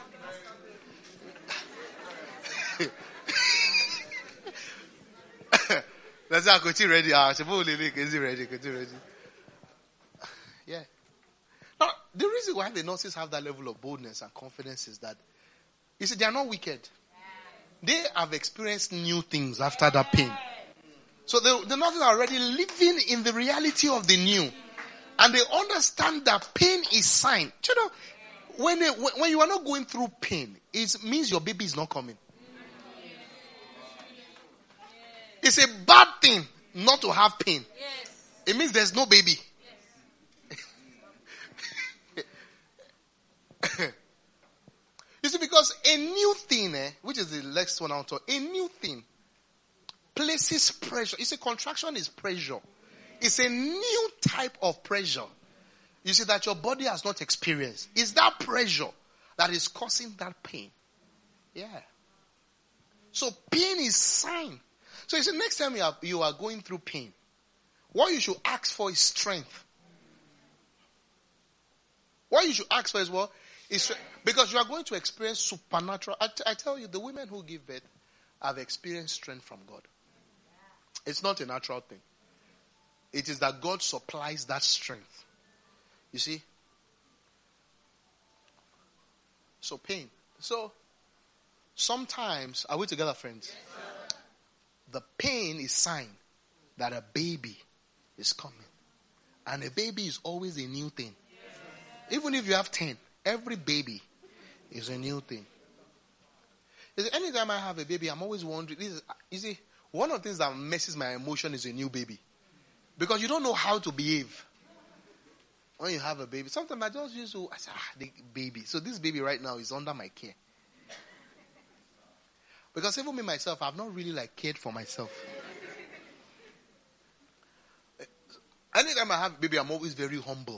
That's how Akweti ready. Is he ready? Yeah. Now, the reason why the nurses have that level of boldness and confidence is that, you see, they are not wicked. They have experienced new things after that pain. So the nurses are already living in the reality of the new. And they understand that pain is sign. You know, when you are not going through pain, it means your baby is not coming. It's a bad thing not to have pain. It means there's no baby. You see, because a new thing, which is the next one I'll talk, a new thing places pressure. You see, contraction is pressure. It's a new type of pressure. You see, that your body has not experienced. It's that pressure that is causing that pain. Yeah. So pain is sign. So you see, next time you are going through pain, what you should ask for is strength. What you should ask for is what? Because you are going to experience supernatural. I tell you, the women who give birth have experienced strength from God. It's not a natural thing. It is that God supplies that strength. You see? So pain. So sometimes, are we together, friends? Yes, the pain is sign that a baby is coming. And a baby is always a new thing. Yes. Even if you have 10, every baby is a new thing. Anytime I have a baby, I'm always wondering. You see, one of the things that messes my emotion is a new baby. Because you don't know how to behave when you have a baby. Sometimes I just used to, the baby. So this baby right now is under my care. Because even me myself, I've not really cared for myself. Anytime I have a baby, I'm always very humble.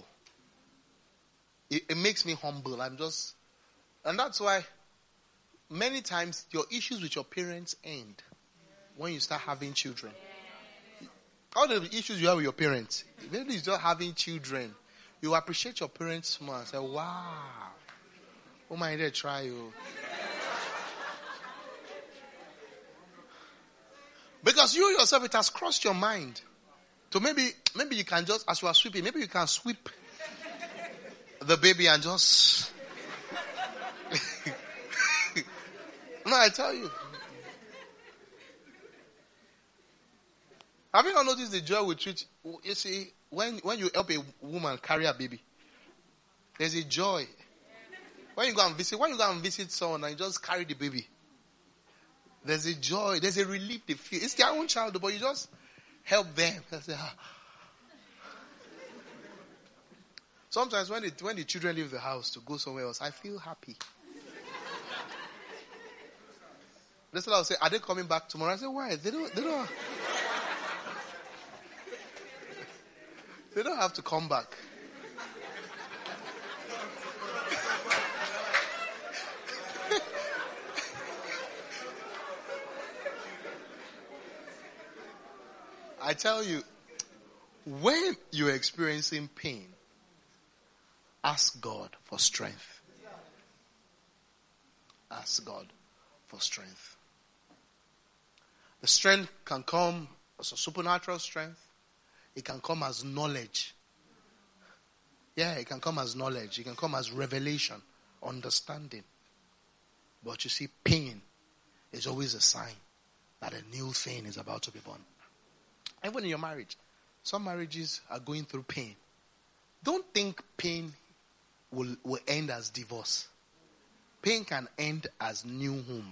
It makes me humble. And that's why many times your issues with your parents end when you start having children. All the issues you have with your parents, maybe it's just having children. You appreciate your parents more and say, wow, oh my, they try you. Because you yourself, it has crossed your mind. So maybe you can just, as you are sweeping, maybe you can sweep the baby and just... No, I tell you. Have you not noticed the joy with which, you see, when you help a woman carry a baby, there's a joy. When you go and visit someone and you just carry the baby, there's a joy, there's a relief they feel. It's their own child, but you just help them. Sometimes when the children leave the house to go somewhere else, I feel happy. That's what I'll say. Are they coming back tomorrow? I say, why? They don't. They don't have to come back. I tell you, when you're experiencing pain, ask God for strength. Ask God for strength. The strength can come as a supernatural strength. It can come as knowledge. Yeah, it can come as knowledge. It can come as revelation, understanding. But you see, pain is always a sign that a new thing is about to be born. Even in your marriage, some marriages are going through pain. Don't think pain will end as divorce. Pain can end as new home.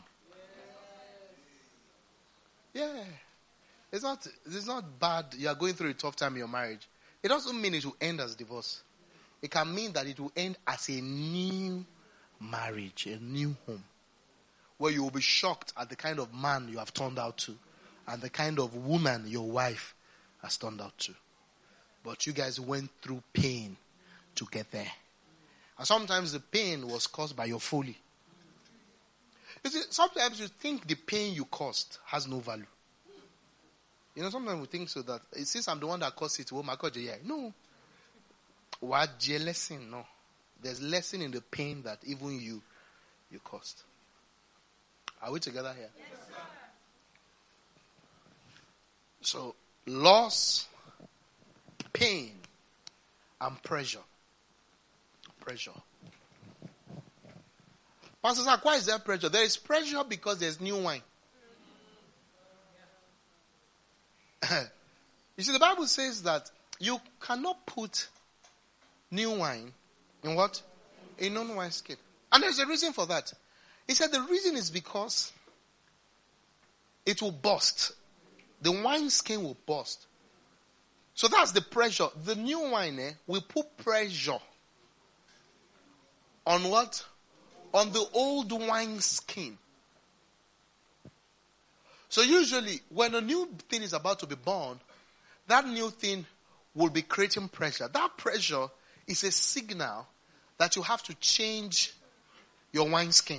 Yeah. It's not bad you are going through a tough time in your marriage. It doesn't mean it will end as divorce. It can mean that it will end as a new marriage, a new home. Where you will be shocked at the kind of man you have turned out to and the kind of woman your wife has turned out to. But you guys went through pain to get there. And sometimes the pain was caused by your folly. You see, sometimes you think the pain you caused has no value. You know, sometimes we think so that, since I'm the one that caused it, oh my God, yeah. No. What lesson? No. There's lesson in the pain that even you caused. Are we together here? Yes, sir. So, loss, pain, and pressure. Pressure. Pastor Zach, why is there pressure? There is pressure because there's new wine. You see, the Bible says that you cannot put new wine in what? A non-wine skin. And there's a reason for that. He said the reason is because it will burst. The wine skin will burst. So that's the pressure. The new wine will put pressure on what? On the old wine skin. So usually when a new thing is about to be born, that new thing will be creating pressure. That pressure is a signal that you have to change your wine skin.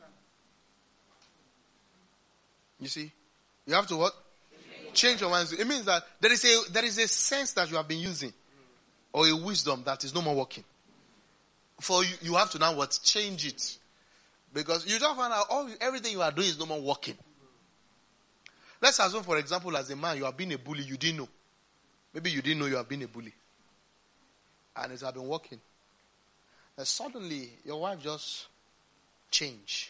You see? You have to what? Change your wine skin. It means that there is a sense that you have been using or a wisdom that is no more working. For you have to now what? Change it. Because you don't find out everything you are doing is no more working. Let's assume, for example, as a man, you have been a bully, you didn't know. Maybe you didn't know you have been a bully. And it has been working. And suddenly, your wife just changed.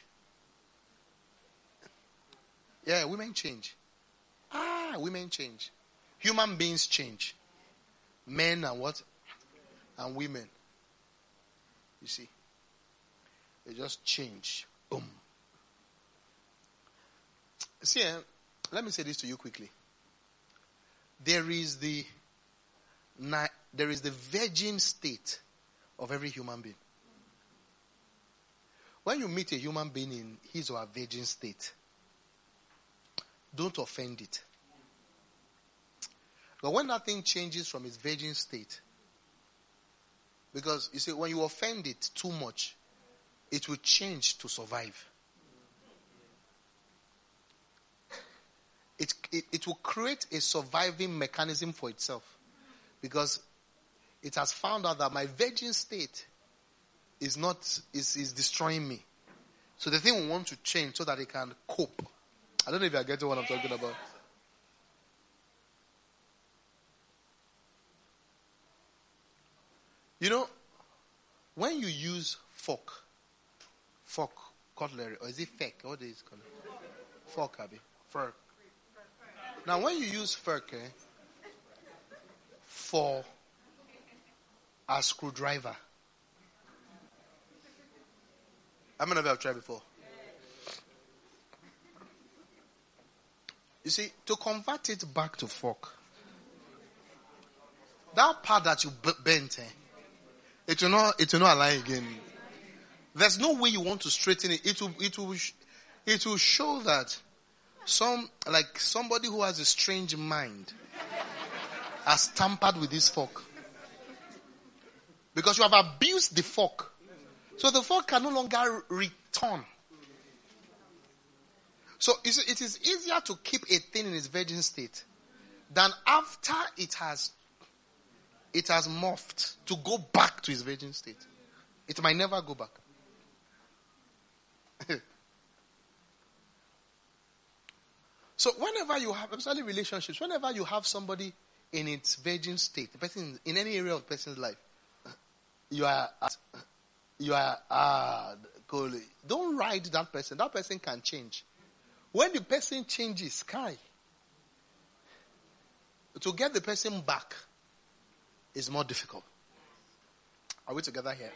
Yeah, women change. Women change. Human beings change. Men and what? And women. You see? They just change. Boom. See, let me say this to you quickly. There is the virgin state of every human being. When you meet a human being in his or her virgin state, don't offend it. But when that thing changes from its virgin state, because you see, when you offend it too much, it will change to survive. It will create a surviving mechanism for itself. Because it has found out that my virgin state is destroying me. So the thing will want to change so that it can cope. I don't know if you are getting what I'm talking about. You know, when you use fork, cutlery, or is it fork? What is it called? Fork, Abby. Fork. Now, when you use fork for a screwdriver, how many of you have tried before? You see, to convert it back to fork, that part that you bent, it will not align again. There's no way you want to straighten it. It will show that somebody who has a strange mind has tampered with this fork. Because you have abused the fork. So the fork can no longer return. So it is easier to keep a thing in its virgin state than after it has morphed to go back to its virgin state. It might never go back. So whenever you have, especially relationships, whenever you have somebody in its virgin state, the person in any area of the person's life, you are don't ride that person. That person can change. When the person changes, to get the person back is more difficult. Are we together here?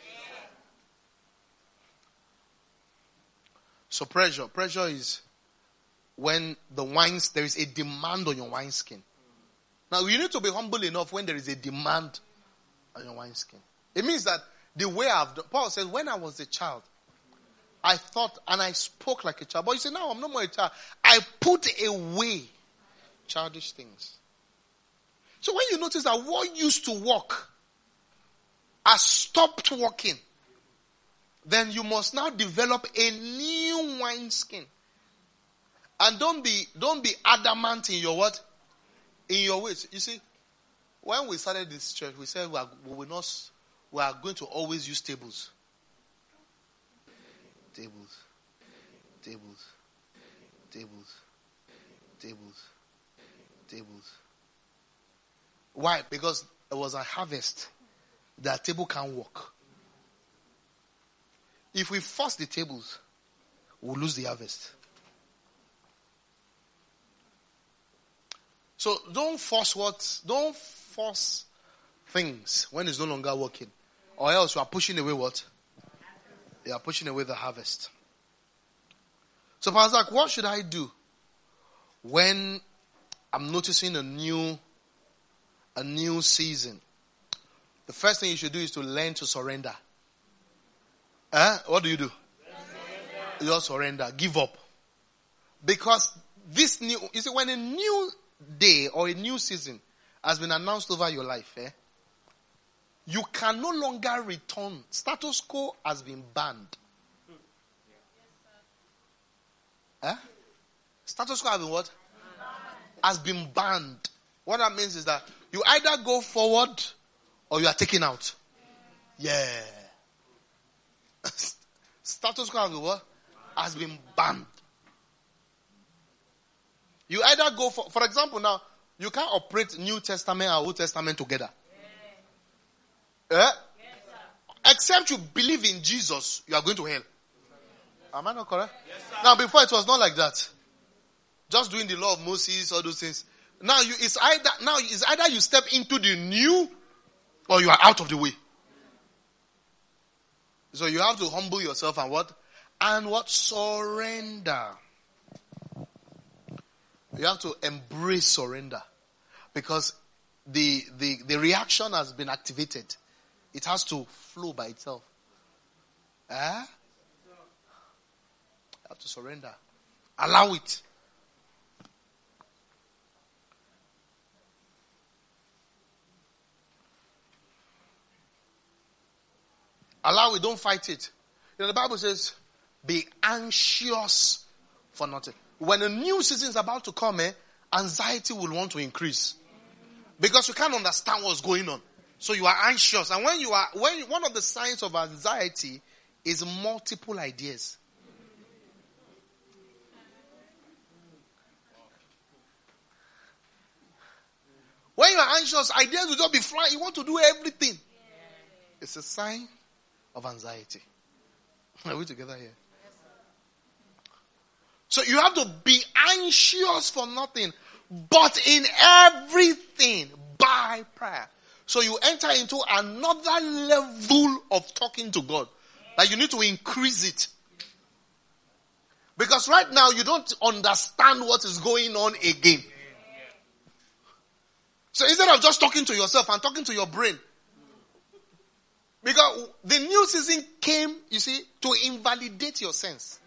So pressure is when there is a demand on your wineskin. Now you need to be humble enough when there is a demand on your wineskin. It means that the way Paul says, when I was a child, I thought and I spoke like a child. But you say, now I'm no more a child. I put away childish things. So when you notice that what used to work has stopped working, then you must now develop a new wineskin. And don't be adamant in your what? In your ways. You see, when we started this church, we said we are going to always use tables. Tables. Why? Because it was a harvest. That table can't work. If we force the tables, we'll lose the harvest. So don't force things when it's no longer working. Or else you are pushing away what? You are pushing away the harvest. So Pastor Zach, what should I do when I'm noticing a new season? The first thing you should do is to learn to surrender. What do? You just surrender. Give up. Because this new, you see, when a new day or a new season has been announced over your life, you can no longer return. Status quo has been banned. Status quo has been what? Has been banned. What that means is that you either go forward or you are taken out. Yeah. Status quo has been what? Has been banned. You either go for example now, you can't operate New Testament and Old Testament together. Yes, except you believe in Jesus, you are going to hell. Am I not correct? Yes, now before it was not like that. Just doing the law of Moses, all those things. Now it's either you step into the new or you are out of the way. So you have to humble yourself and what? And what? Surrender. You have to embrace surrender. Because the reaction has been activated. It has to flow by itself. You have to surrender. Allow it. Allow it, don't fight it. You know, the Bible says, be anxious for nothing. When a new season is about to come, anxiety will want to increase. Because you can't understand what's going on. So you are anxious. And when one of the signs of anxiety is multiple ideas. When you are anxious, ideas will just be flying. You want to do everything. It's a sign of anxiety. Are we together here? So you have to be anxious for nothing, but in everything by prayer. So you enter into another level of talking to God. That you need to increase it. Because right now you don't understand what is going on again. So instead of just talking to yourself and talking to your brain, because the new season came, you see, to invalidate your sense.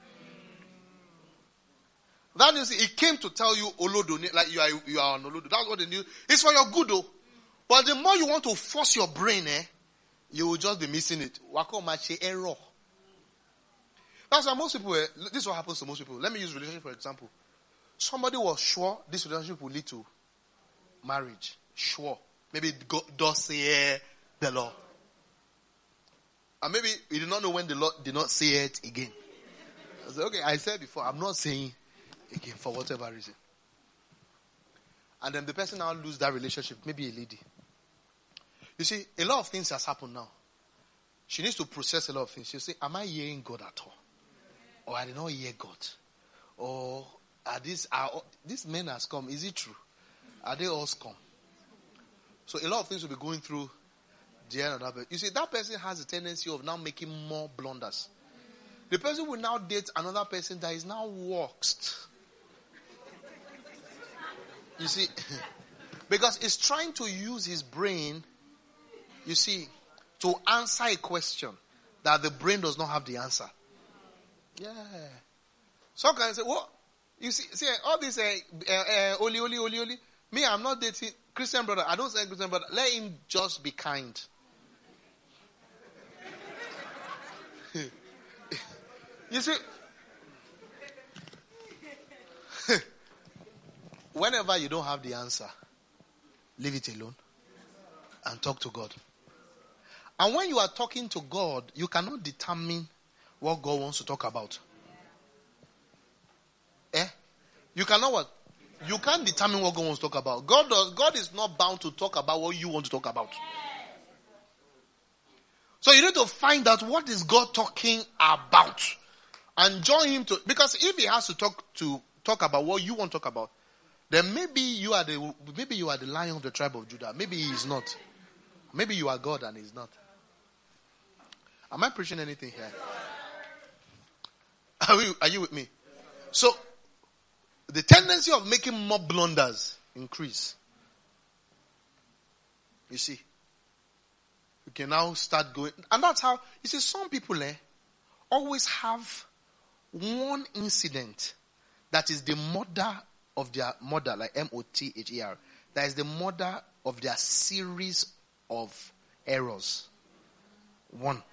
That is, it came to tell you, Olodo, like you are on Olodo. That's what the new, it's for your good though. But the more you want to force your brain, you will just be missing it. Error. That's why most people, this is what happens to most people. Let me use relationship for example. Somebody was sure this relationship will lead to marriage. Sure. Maybe God does say the law. And maybe he did not know when the Lord did not say it again. I said, okay, I said before, I'm not saying again for whatever reason. And then the person now lose that relationship, maybe a lady. You see, a lot of things has happened now. She needs to process a lot of things. She'll say, am I hearing God at all? Or I did not hear God? Or are these men has come? Is it true? Are they all come? So a lot of things will be going through the end of that. You see, that person has a tendency of now making more blunders. The person will now date another person that is now waxed. You see, because he's trying to use his brain, you see, to answer a question that the brain does not have the answer. Yeah. Some can say, what? You see, all this, oli. Me, I'm not dating Christian brother. I don't say Christian brother. Let him just be kind. You see, whenever you don't have the answer, leave it alone and talk to God. And when you are talking to God, you cannot determine what God wants to talk about. You cannot what? You can't determine what God wants to talk about. God is not bound to talk about what you want to talk about. So you need to find out what is God talking about and join him to, because if he has to talk about what you want to talk about, then maybe you are the Lion of the tribe of Judah. Maybe he is not. Maybe you are God and he's not. Am I preaching anything here? Are you with me? So the tendency of making more blunders increase. You see, you can now start going, and that's how you see some people always have one incident that is the mother of their mother, like M-O-T-H-E-R. That is the mother of their series of errors. One.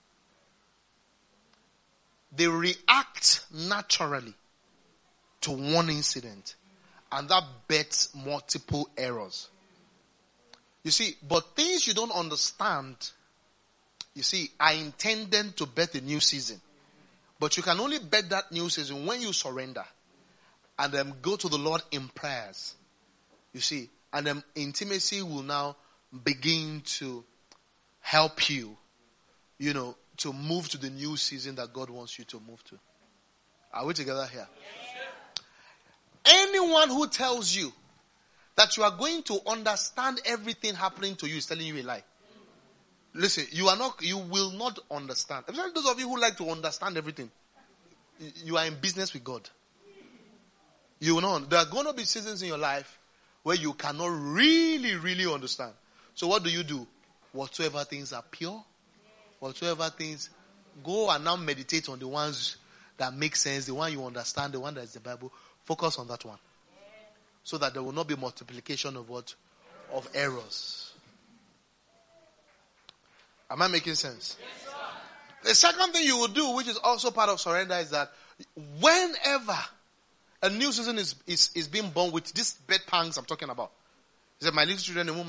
They react naturally to one incident, and that bets multiple errors. You see, but things you don't understand, you see, are intended to bet a new season. But you can only bet that new season when you surrender and then go to the Lord in prayers. You see, and then intimacy will now begin to help you, to move to the new season that God wants you to move to. Are we together here? Anyone who tells you that you are going to understand everything happening to you is telling you a lie. Listen, you will not understand. Especially those of you who like to understand everything. You are in business with God. You will not. There are going to be seasons in your life where you cannot really, really understand. So what do? Whatsoever things are pure, whatsoever things, go and now meditate on the ones that make sense, the one you understand, the one that is the Bible. Focus on that one. So that there will not be multiplication of what? Of errors. Am I making sense? Yes, sir. The second thing you will do, which is also part of surrender, is that whenever a new season is being born with these bed pangs I'm talking about. He said, my little children, in whom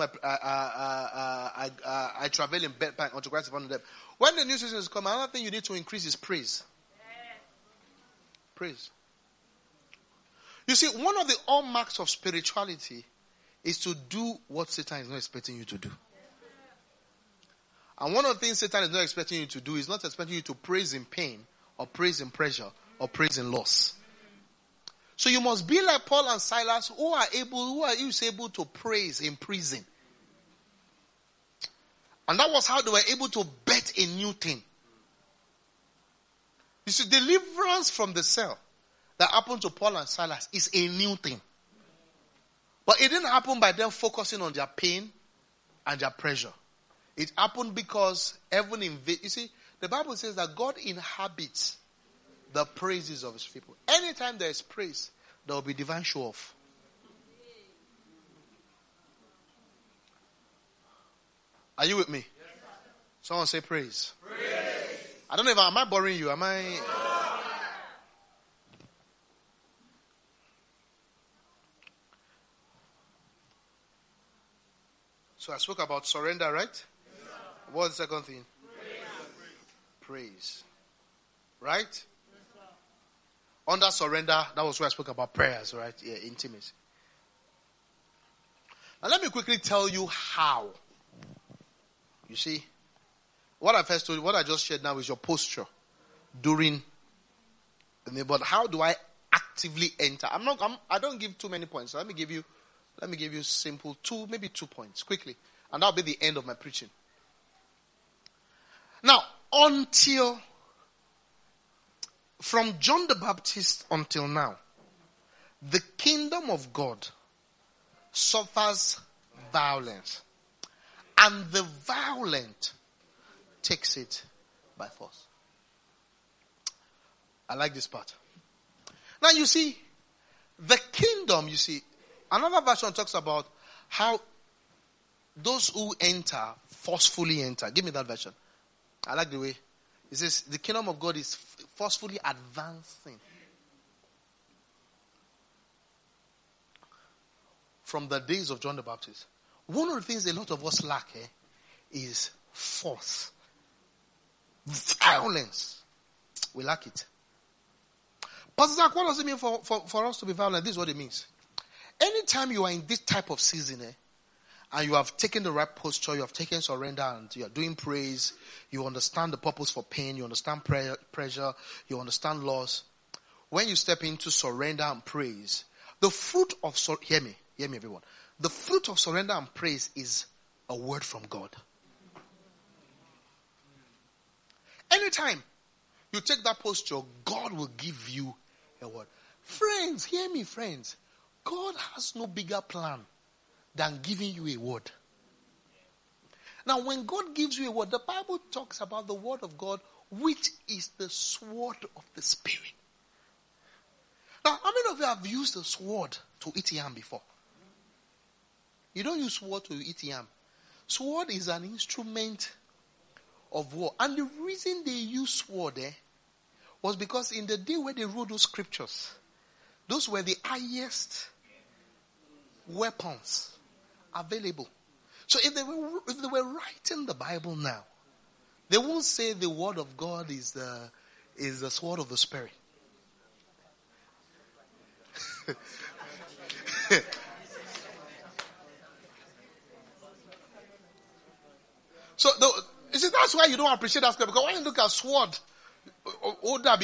I travel in bed pang unto Christ upon them. When the new season is coming, another thing you need to increase is praise. Praise. You see, one of the hallmarks of spirituality is to do what Satan is not expecting you to do. And one of the things Satan is not expecting you to do is not expecting you to praise in pain, or praise in pressure, or praise in loss. So you must be like Paul and Silas, who are able to praise in prison. And that was how they were able to bet a new thing. You see, deliverance from the cell that happened to Paul and Silas is a new thing. But it didn't happen by them focusing on their pain and their pressure. It happened because heaven invaded. You see, the Bible says that God inhabits the praises of his people. Anytime there is praise, there will be divine show off. Are you with me? Someone say praise. I don't know if am I boring you? Am I? So I spoke about surrender, right? Yes, what's the second thing? Praise. Right? Yes, under surrender, that was where I spoke about prayers, right? Yeah, intimacy. Now let me quickly tell you how. You see, what I just shared now is your posture during. But how do I actively enter? I don't give too many points. So let me give you simple maybe 2 points quickly, and that'll be the end of my preaching. Now, from John the Baptist until now, the kingdom of God suffers violence, and the violent takes it by force. I like this part. Now you see, the kingdom, another version talks about how those who enter forcefully enter. Give me that version. I like the way it says the kingdom of God is forcefully advancing. From the days of John the Baptist. One of the things a lot of us lack is force. Violence. We lack it. Pastor Zach, what does it mean for us to be violent? This is what it means. Anytime you are in this type of season, and you have taken the right posture, you have taken surrender, and you are doing praise, you understand the purpose for pain, you understand pressure, you understand loss. When you step into surrender and praise, the fruit of hear me everyone. The fruit of surrender and praise is a word from God. Anytime you take that posture, God will give you a word. Friends, hear me, friends. God has no bigger plan than giving you a word. Now, when God gives you a word, the Bible talks about the word of God, which is the sword of the Spirit. Now, how many of you have used the sword to eat yam before? You don't use sword to eat yam. Sword is an instrument of war. And the reason they use sword was because in the day where they wrote those scriptures, those were the highest weapons available. So if they were writing the Bible now, they won't say the word of God is the sword of the Spirit. So you see, that's why you don't appreciate that scripture, because when you look at sword, but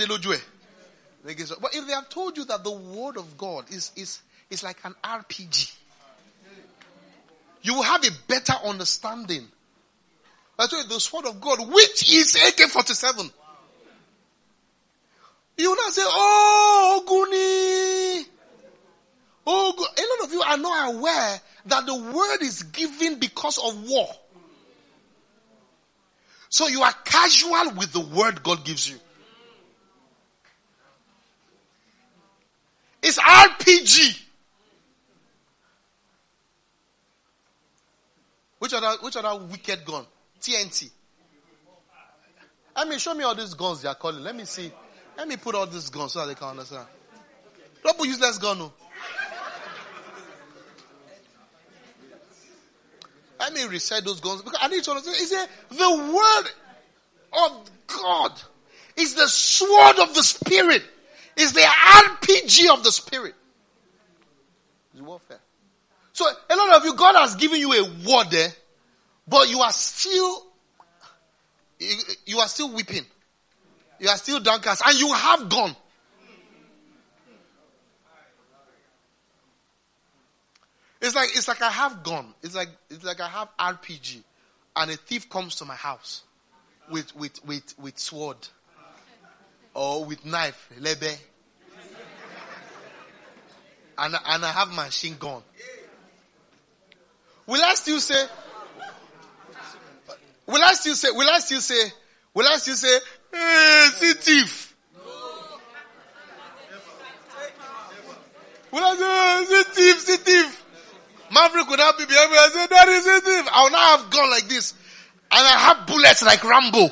if they have told you that the word of God is like an RPG, you will have a better understanding. That's why the sword of God, which is AK-47. You will not say, oh, Guni. Oh, a lot of you are not aware that the word is given because of war. So you are casual with the word God gives you. It's RPG. Which other wicked gun? TNT. Show me all these guns they are calling. Let me see. Let me put all these guns so that they can understand. Don't put useless gun, no. Let me recite those guns, because I need to understand. He said, the word of God is the sword of the Spirit. Is the RPG of the Spirit. It's warfare. So a lot of you, God has given you a word there, but you are still weeping. You are still downcast, and you have gone. It's like I have gone. It's like I have RPG, and a thief comes to my house with sword or with knife, lebe, and I have machine gun. Will I still say, hey, see thief? Will I say, see thief? Maverick would have be behind me and say, that is a thief. I will not have gone like this. And I have bullets like Rambo.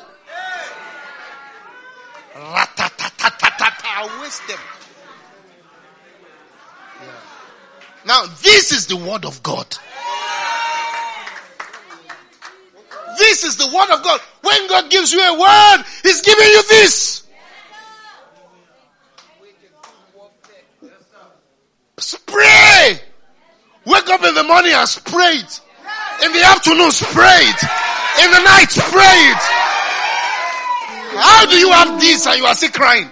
I waste them. Yeah. Now, this is the word of God. This is the word of God. When God gives you a word, He's giving you this. Spray. Wake up in the morning and spray it. In the afternoon, spray it. In the night, spray it. How do you have this and you are still crying?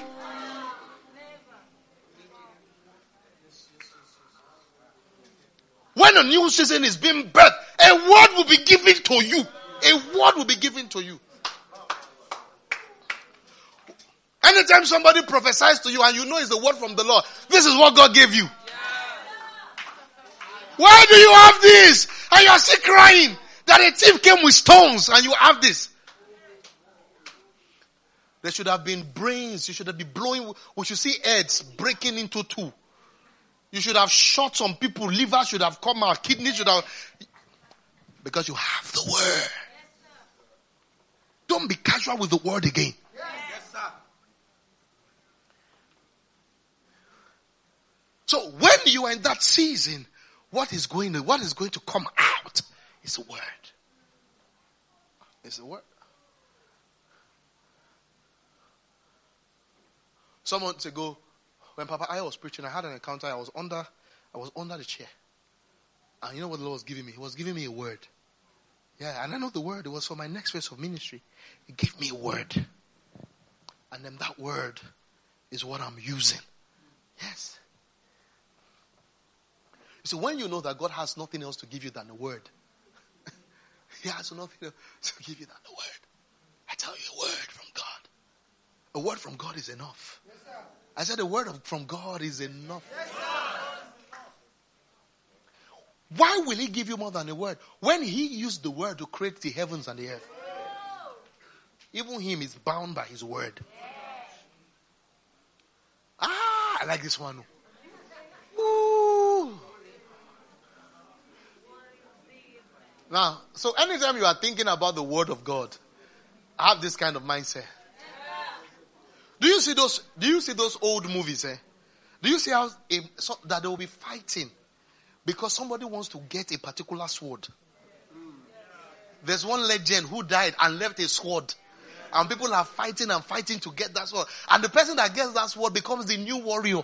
When a new season is being birthed, a word will be given to you. A word will be given to you. Anytime somebody prophesies to you and you know it's the word from the Lord, this is what God gave you. Why do you have this? And you are still crying that a thief came with stones and you have this. There should have been brains. You should have been blowing. We should see heads breaking into two. You should have shot some people. Liver should have come out. Kidney should have. Because you have the word. Don't be casual with the word again. Yes, sir. So when you are in that season, what is going to come out is the word. It's the word. Some months ago, when Papa I was preaching, I had an encounter. I was under the chair. And you know what the Lord was giving me? He was giving me a word. Yeah, and I know the word. It was for my next phase of ministry. He gave me a word. And then that word is what I'm using. Yes. You see, when you know that God has nothing else to give you than a word, He has nothing else to give you than a word. I tell you, a word from God. A word from God is enough. Yes, sir. I said a word from God is enough. Yes, sir. Why will He give you more than a word? When He used the word to create the heavens and the earth, even Him is bound by His word. I like this one. Ooh. Now, so anytime you are thinking about the word of God, have this kind of mindset. Do you see those old movies? Do you see how that they will be fighting because somebody wants to get a particular sword? There's one legend who died and left a sword, and people are fighting and fighting to get that sword. And the person that gets that sword becomes the new warrior.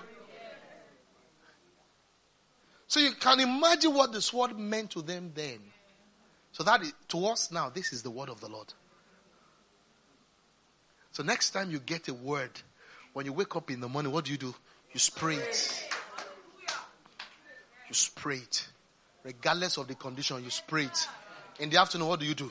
So you can imagine what the sword meant to them then. So that to us now, this is the word of the Lord. So next time you get a word, when you wake up in the morning, what do? You spray it. You spray it. Regardless of the condition, you spray it. In the afternoon, what do? You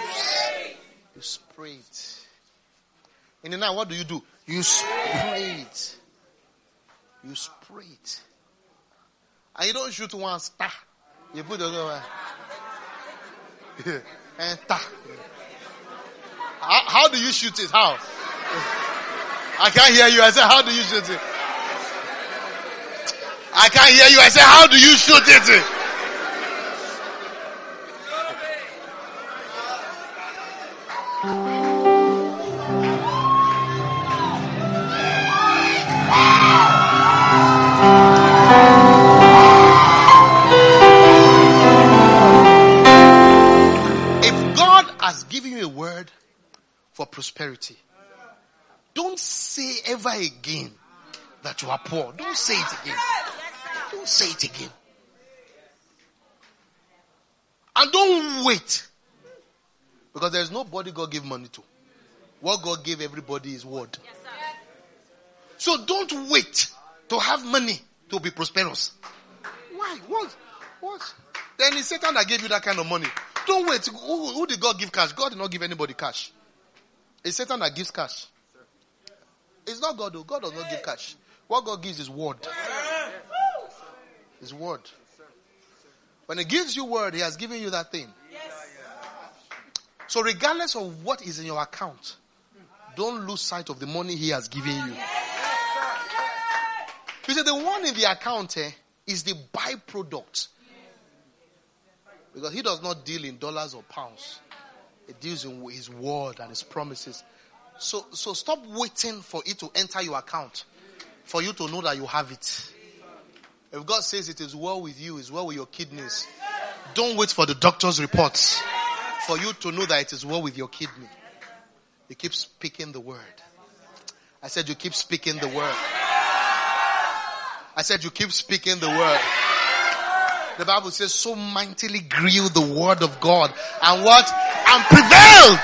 spray it. In the night, what do? You spray it. You spray it. And you don't shoot one star. You put the other one. And ta. How do you shoot it? How? I can't hear you. I said, how do you shoot it? I can't hear you. I said, how do you shoot it? If God has given you a word for prosperity, don't say ever again that you are poor. Don't say it again. Don't say it again. And don't wait. Because there's nobody God gave money to. What God gave everybody is word. So don't wait to have money to be prosperous. Why? What? Then it's Satan that gave you that kind of money. Don't wait. Who did God give cash? God did not give anybody cash. It's Satan that gives cash. It's not God though. God does not give cash. What God gives is word. His word. When He gives you word, He has given you that thing. So regardless of what is in your account, don't lose sight of the money He has given you. You see, the one in the account is the byproduct. Because He does not deal in dollars or pounds. It deals in his word and his promises. So stop waiting for it to enter your account for you to know that you have it. If God says it is well with you, it's well with your kidneys, don't wait for the doctor's reports for you to know that it is well with your kidney. You keep speaking the word. I said you keep speaking the word. I said you keep speaking the word. The Bible says, so mightily grew the word of God. And what? And prevailed.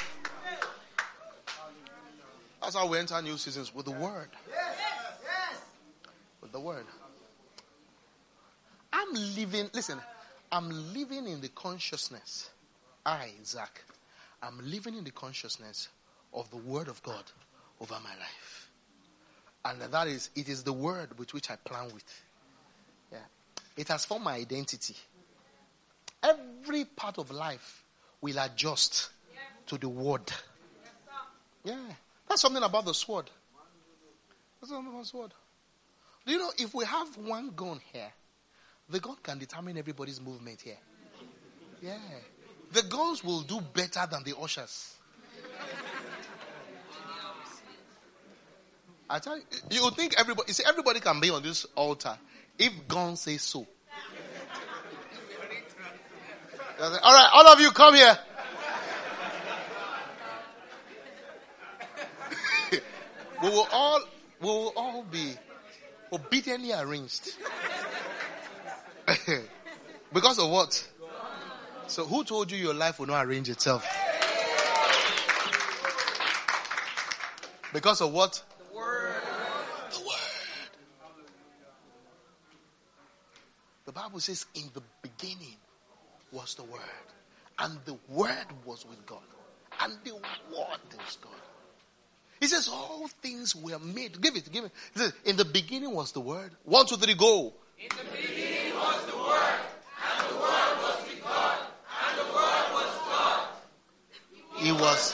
That's how we enter new seasons, with the word. With the word. I'm living in the consciousness. Zach, I'm living in the consciousness of the word of God over my life. And that is, it is the word with which I plan with. Yeah. It has formed my identity. Every part of life will adjust to the word. Yeah. That's something about the sword. That's something about the sword. Do you know, if we have one gun here, the gun can determine everybody's movement here. Yeah. The guns will do better than the ushers. I tell you, you would think everybody can be on this altar if guns say so. All right, all of you come here. We will all be obediently arranged. Because of what? So who told you your life will not arrange itself? Because of what? The word. The word. The Bible says, in the beginning was the word. And the word was with God. And the word is God. He says all things were made. Give it. He says, in the beginning was the word. 1, 2, 3, go. In the beginning was the word. And the word was with God. And the word was God. He was.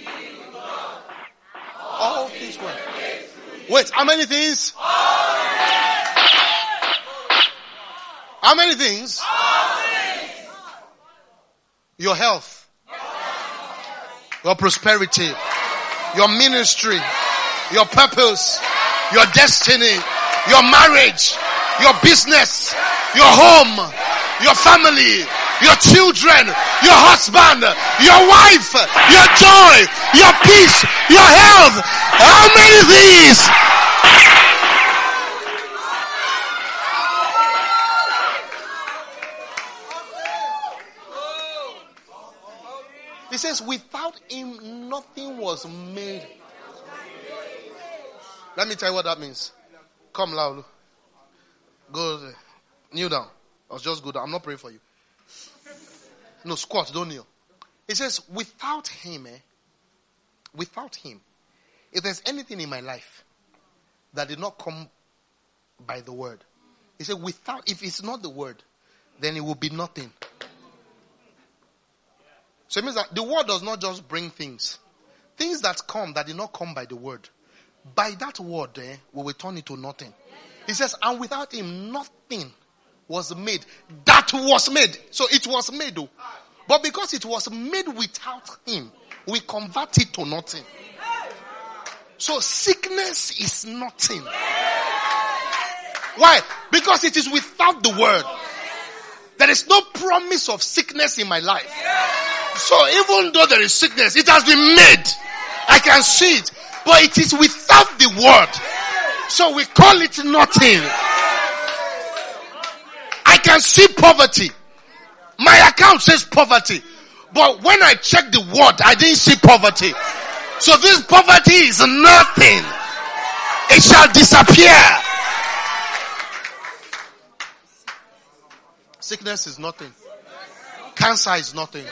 All things were. Wait, how many things? How many things? Your health. Your prosperity. Your ministry. Your purpose. Your destiny. Your marriage. Your business. Your home. Your family. Your children. Your husband. Your wife. Your joy. Your peace. Your health. How many things? He says, without him, nothing was made. Let me tell you what that means. Come, Laulu. Go there. Kneel down. Or just go down. I'm not praying for you. No, squat, don't kneel. He says, without him, without him, if there's anything in my life that did not come by the word, he said, if it's not the word, then it will be nothing. So it means that the word does not just bring things. Things that come that did not come by the word. By that word, we will turn it to nothing. He says, and without him, nothing was made. That was made. So it was made though. But because it was made without him, we convert it to nothing. So sickness is nothing. Why? Because it is without the word. There is no promise of sickness in my life. So even though there is sickness, it has been made. I can see it. But it is without the word. So we call it nothing. I can see poverty. My account says poverty. But when I check the word, I didn't see poverty. So this poverty is nothing. It shall disappear. Sickness is nothing. Cancer is nothing.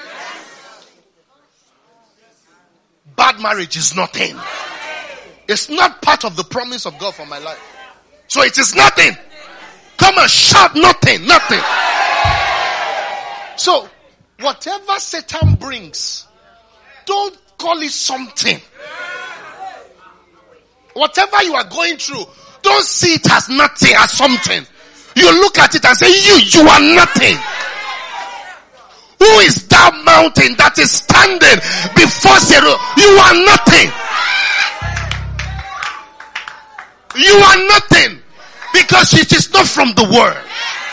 Bad marriage is nothing. It's not part of the promise of God for my life. So it is nothing. Come and shout nothing, nothing. So, whatever Satan brings, don't call it something. Whatever you are going through, don't see it as nothing, as something. You look at it and say, you are nothing. Who is thou that mountain that is standing before Zero. You are nothing. You are nothing. Because it is not from the word.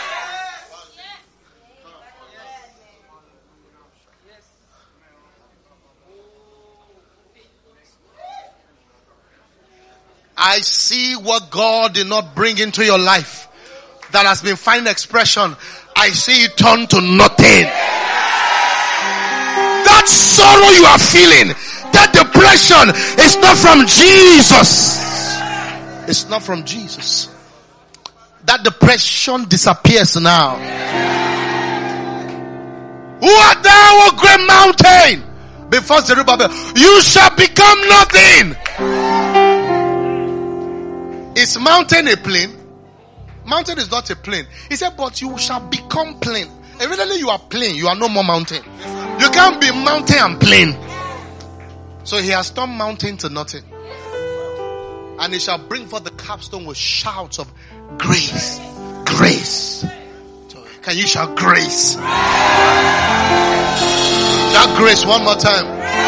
I see what God did not bring into your life that has been finding expression. I see it turn to nothing. That sorrow you are feeling, that depression is not from Jesus. It's not from Jesus. That depression disappears now. Who art thou, O great mountain? Before Zerubbabel, you shall become nothing. Is mountain a plain? Mountain is not a plain. He said, but you shall become plain. Evidently you are plain. You are no more mountain. You can't be mountain and plain. So he has turned mountain to nothing. And he shall bring forth the capstone with shouts of grace. Grace. So can you shout grace? Shout grace one more time.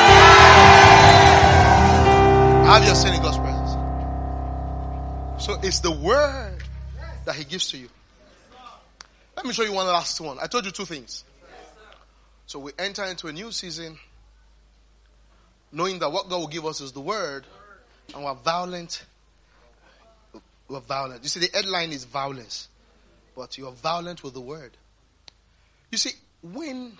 Have your sin in God's presence. So it's the word that he gives to you. Let me show you one last one. I told you two things. So we enter into a new season knowing that what God will give us is the word, and we're violent. We're violent. You see, the headline is violence, but you're violent with the word. You see, when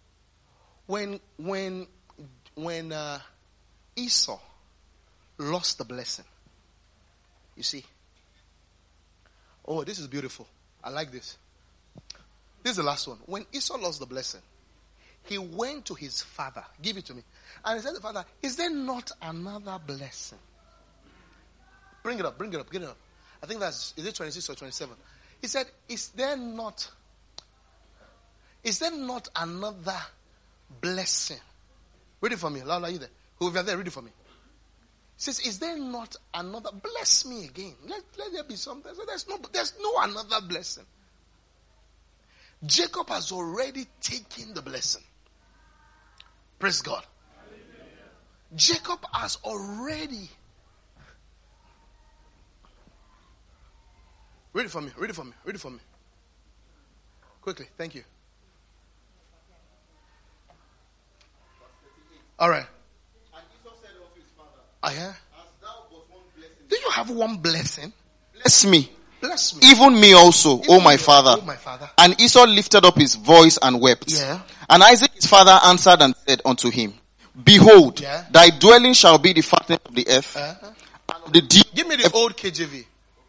Esau lost the blessing, you see. Oh, this is beautiful. I like this. This is the last one. When Esau lost the blessing, he went to his father. Give it to me. And he said to the father, is there not another blessing? Bring it up, get it up. I think is it 26 or 27? He said, is there not another blessing? Read it for me. Lala, are you there? Whoever there, read it for me. He says, is there not another? Bless me again. Let there be something. So there's no another blessing. Jacob has already taken the blessing. Praise God. Jacob has already. Read it for me. Quickly. Thank you. All right. Do you have one blessing? Bless me. Bless me. Even me also, O my father. And Esau lifted up his voice and wept. Yeah. And Isaac his father answered and said unto him, behold, thy dwelling shall be the fatness of the earth. And the dew. Give me the old KJV.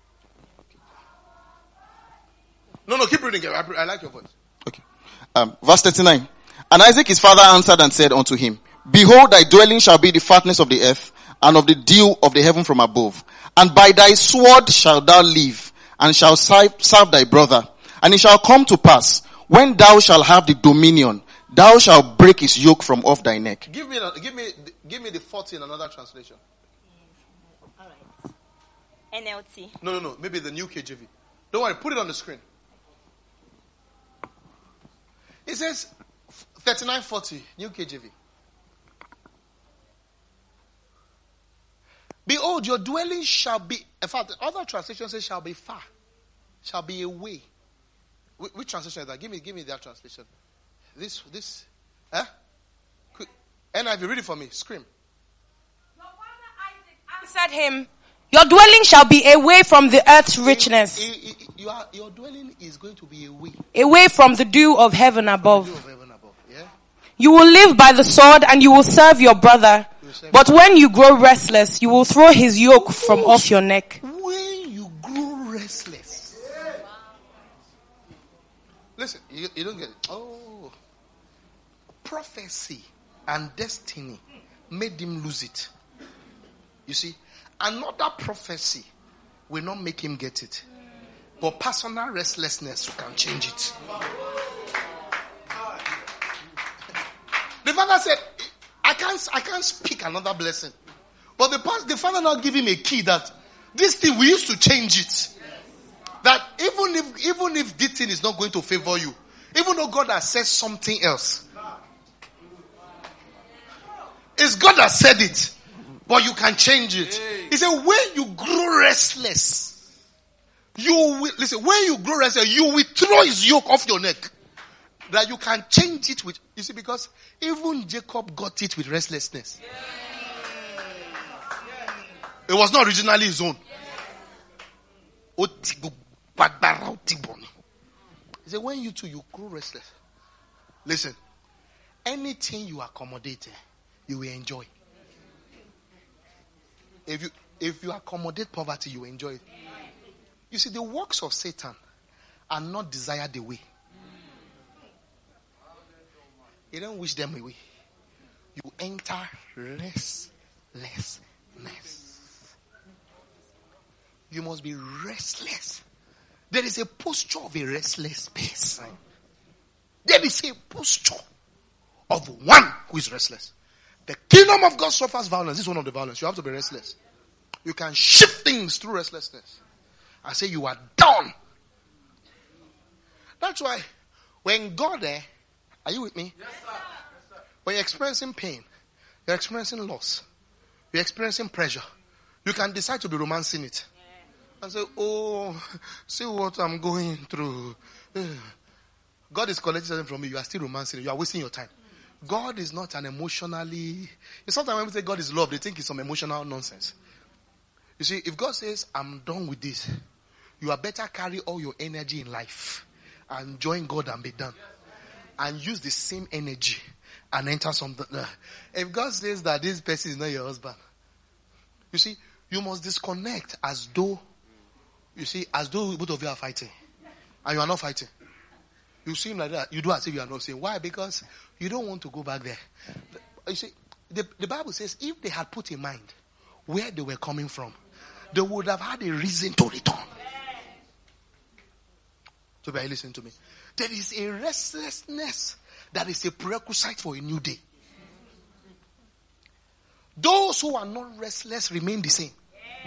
No, keep reading it. I like your voice. Okay. Verse 39. And Isaac his father answered and said unto him, behold, thy dwelling shall be the fatness of the earth, and of the dew of the heaven from above. And by thy sword shalt thou live, and shalt serve thy brother. And it shall come to pass, when thou shalt have the dominion, thou shalt break his yoke from off thy neck. Give me the 40 in another translation. All right. NLT. No. Maybe the new KJV. Don't worry. Put it on the screen. It says 3940, new KJV. Behold, your dwelling shall be, in fact, other translations say shall be far, shall be away. Which translation is that? Give me that translation. This, Quick. NIV, read it for me. Scream. Your father Isaac answered him, your dwelling shall be away from the earth's richness. Your dwelling is going to be away. Away from the dew of heaven above. Yeah? You will live by the sword and you will serve your brother. But when you grow restless, you will throw his yoke from off your neck. When you grow restless. Listen, you don't get it. Oh. Prophecy and destiny made him lose it. You see, another prophecy will not make him get it. But personal restlessness can change it. The father said, I can't speak another blessing. But the father now give him a key that this thing, we used to change it. That even if this thing is not going to favor you, even though God has said something else, It's God that said it. But you can change it. He said, when you grow restless, you will, listen, when you grow restless, you will throw his yoke off your neck. That you can change it with, you see, because even Jacob got it with restlessness. It was not originally his own. He said, when you two, you grow restless. Listen, anything you accommodate, you will enjoy. If you accommodate poverty, you enjoy it. You see, the works of Satan are not desired away. You don't wish them away. You enter restlessness. You must be restless. There is a posture of a restless person. There is a posture of one who is restless. The kingdom of God suffers violence. This is one of the violence. You have to be restless. You can shift things through restlessness. I say you are done. That's why when God are you with me? Yes, sir. Yes, sir. When you're experiencing pain, you're experiencing loss, you're experiencing pressure, you can decide to be romancing it. And say, oh, see what I'm going through. God is collecting something from you. You are still romancing it. You are wasting your time. God is not an emotionally... Sometimes when we say God is love, they think it's some emotional nonsense. You see, if God says, I'm done with this, you are better carry all your energy in life and join God and be done. And use the same energy and enter something. If God says that this person is not your husband, you see, you must disconnect as though both of you are fighting. And you are not fighting. You seem like that. You do as if you are not saying. Why? Because you don't want to go back there. You see, the Bible says if they had put in mind where they were coming from, they would have had a reason to return. So bear listen to me. There is a restlessness that is a prerequisite for a new day. Those who are not restless remain the same.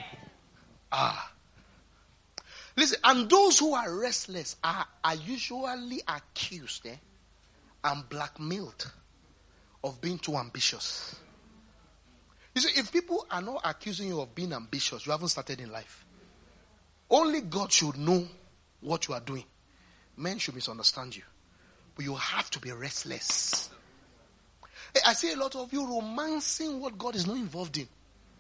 Listen, and those who are restless are usually accused and blackmailed of being too ambitious. You see, if people are not accusing you of being ambitious, you haven't started in life. Only God should know what you are doing. Men should misunderstand you. But you have to be restless. I see a lot of you romancing what God is not involved in.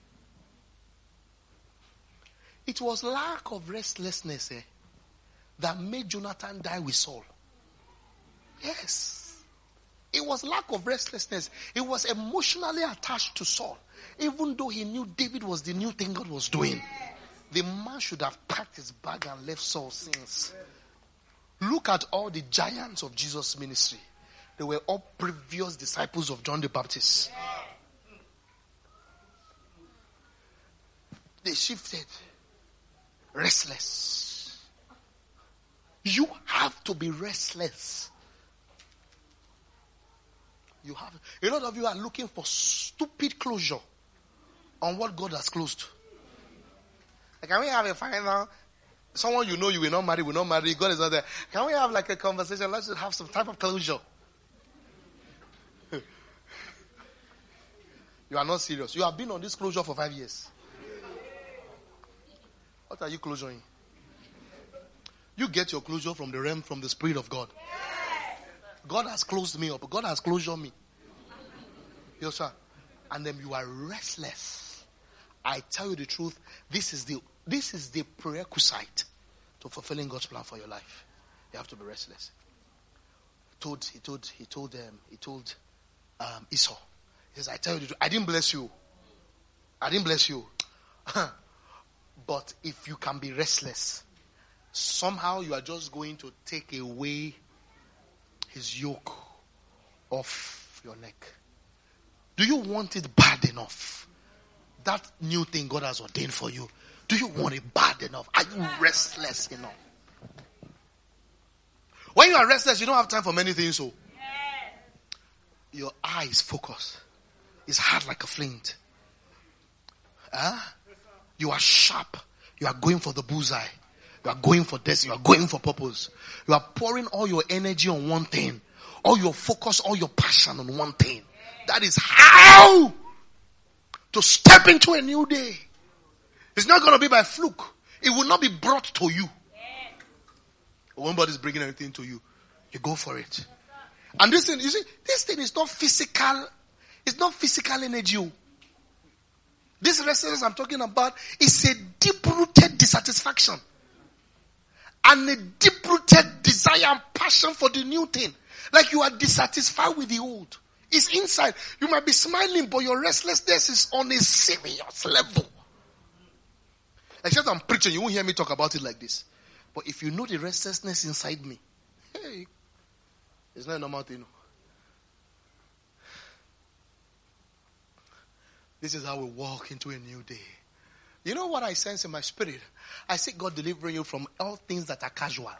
It was lack of restlessness that made Jonathan die with Saul. Yes. It was lack of restlessness. He was emotionally attached to Saul. Even though he knew David was the new thing God was doing. The man should have packed his bag and left Saul since. Look at all the giants of Jesus' ministry. They were all previous disciples of John the Baptist. They shifted. Restless. You have to be restless. You have. A lot of you are looking for stupid closure on what God has closed. Can we have a final? Someone you know you will not marry, God is not there. Can we have like a conversation? Let's just have some type of closure. You are not serious. You have been on this closure for 5 years. What are you closuring? You get your closure from the realm, from the Spirit of God. God has closed me up. God has closed me. Yes, sir. And then you are restless. I tell you the truth. This is the prerequisite to fulfilling God's plan for your life. You have to be restless. He told Esau. He says, I tell you the truth. I didn't bless you. But if you can be restless, somehow you are just going to take away his yoke off your neck. Do you want it bad enough? That new thing God has ordained for you. Do you want it bad enough? Are you restless enough? When you are restless, you don't have time for many things. So your eyes focus. It's hard like a flint. You are sharp. You are going for the bullseye. You are going for destiny. You are going for purpose. You are pouring all your energy on one thing. All your focus, all your passion on one thing. That is how to step into a new day. It's not going to be by fluke. It will not be brought to you. When nobody's bringing anything to you, you go for it. And this thing, you see, this thing is not physical. It's not physical energy. This restlessness I'm talking about is a deep-rooted dissatisfaction. And a deep-rooted desire and passion for the new thing. Like you are dissatisfied with the old. It's inside. You might be smiling, but your restlessness is on a serious level. Except I'm preaching, you won't hear me talk about it like this. But if you know the restlessness inside me, hey, it's not a normal thing. This is how we walk into a new day. You know what I sense in my spirit? I see God delivering you from all things that are casual.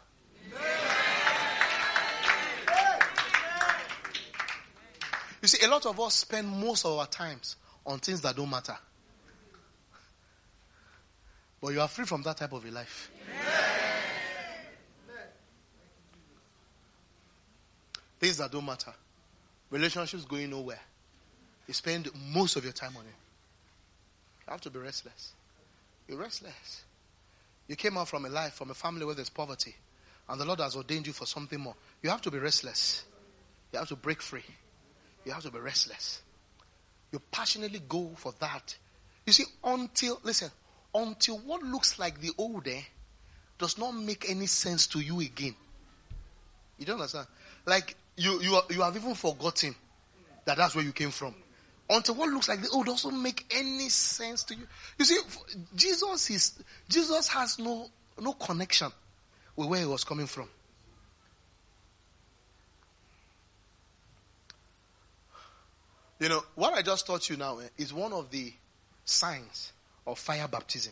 You see, a lot of us spend most of our times on things that don't matter. But you are free from that type of a life. Things that don't matter. Relationships going nowhere. You spend most of your time on it. You have to be restless. You're restless. You came out from a life, from a family where there's poverty. And the Lord has ordained you for something more. You have to be restless. You have to break free. You have to be restless. You passionately go for that. You see, until what looks like the old does not make any sense to you again. You don't understand? Like, you have even forgotten that that's where you came from. Until what looks like the old doesn't make any sense to you. You see, Jesus has no connection with where he was coming from. You know, what I just taught you now is one of the signs of fire baptism.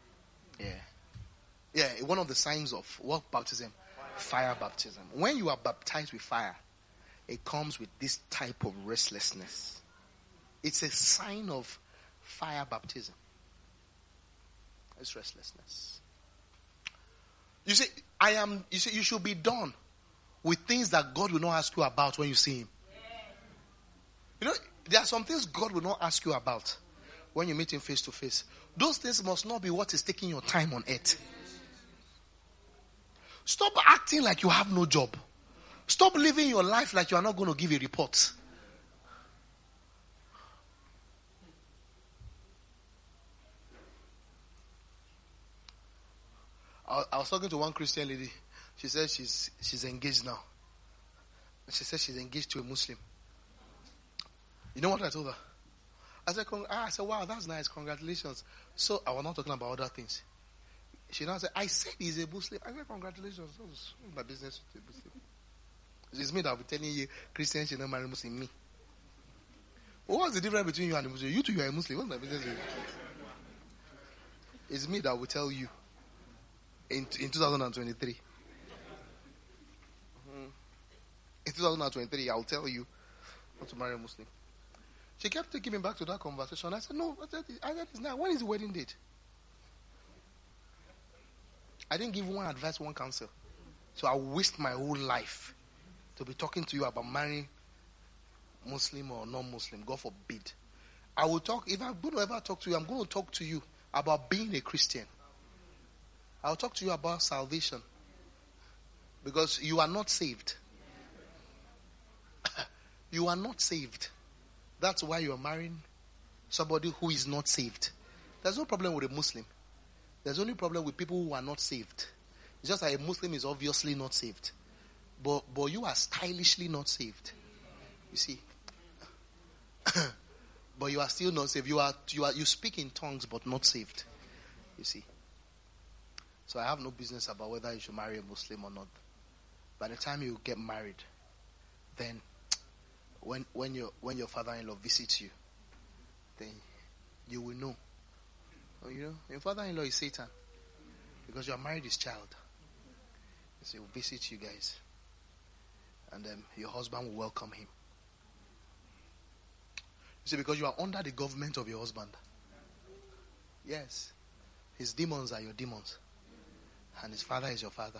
Yeah, one of the signs of what baptism? Fire baptism. When you are baptized with fire, it comes with this type of restlessness. It's a sign of fire baptism. It's restlessness. You see, you should be done with things that God will not ask you about when you see him. You know, there are some things God will not ask you about when you meet him face to face. Those things must not be what is taking your time on earth. Stop acting like you have no job. Stop living your life like you are not going to give a report. I was talking to one Christian lady. She said she's engaged now. She said she's engaged to a Muslim. You know what I told her? I said, wow, that's nice. Congratulations. So I was not talking about other things. She now said, I said he's a Muslim. I said, congratulations. That's my business with a Muslim. It's me that will be telling you Christians should not marry Muslim. Me. Well, what's the difference between you and a Muslim? You two, you are a Muslim. What's my business with you? It's me that will tell you in 2023. In 2023, I'll tell you not to marry a Muslim. She kept taking me back to that conversation. I said, no, I said it's not. When is the wedding date? I didn't give one advice, one counsel. So I waste my whole life to be talking to you about marrying Muslim or non-Muslim. God forbid. I will talk, if I'm going to ever talk to you, I'm going to talk to you about being a Christian. I'll talk to you about salvation. Because you are not saved. You are not saved. That's why you are marrying somebody who is not saved. There's no problem with a Muslim. There's only problem with people who are not saved. It's just that a Muslim is obviously not saved. But you are stylishly not saved. You see. But you are still not saved. You speak in tongues but not saved. You see. So I have no business about whether you should marry a Muslim or not. By the time you get married, then when your father-in-law visits you, then you will know. You know, your father-in-law is Satan. Because you are married his child. So he will visit you guys. And then your husband will welcome him. You see, because you are under the government of your husband. Yes. His demons are your demons. And his father is your father.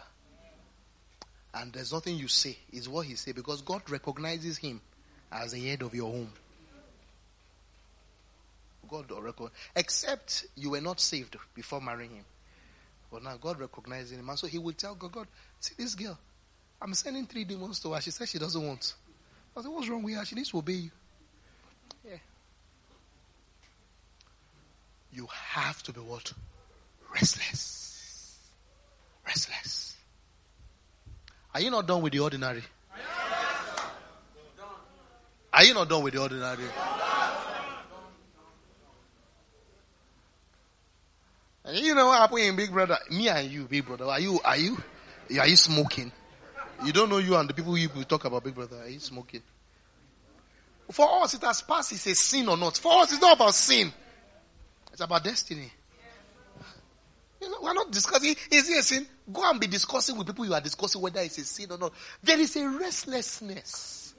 And there's nothing you say. It's what he says. Because God recognizes him as the head of your home. God except you were not saved before marrying him. But now God recognizes him. And so he will tell God, see this girl. I'm sending 3 demons to her. She says she doesn't want. I said, what's wrong with her? She needs to obey you. Yeah. You have to be what? Restless. Restless. Are you not done with the ordinary? Are you not done with the ordinary? And you know what happened in Big Brother? Me and you, Big Brother. Are you smoking? You don't know you and the people you talk about Big Brother. Are you smoking? For us, it has passed. It's a sin or not. For us, it's not about sin. It's about destiny. You know, we're not discussing, is it a sin? Go and be discussing with people you are discussing whether it's a sin or not. There is a restlessness.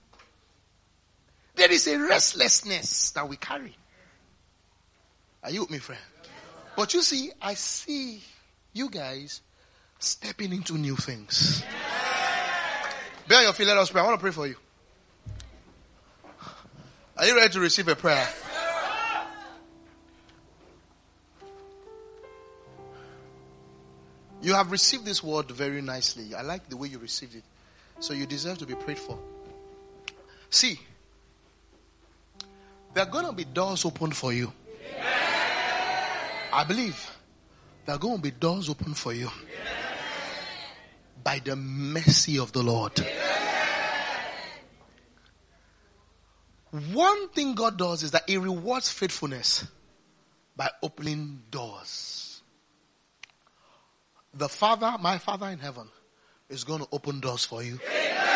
There is a restlessness that we carry. Are you with me, friend? But you see, I see you guys stepping into new things. Bear your feet, let us pray. I want to pray for you. Are you ready to receive a prayer? You have received this word very nicely. I like the way you received it. So you deserve to be prayed for. See, there are going to be doors opened for you. I believe there are going to be doors opened for you. By the mercy of the Lord. One thing God does is that He rewards faithfulness by opening doors. The Father, my Father in heaven, is going to open doors for you.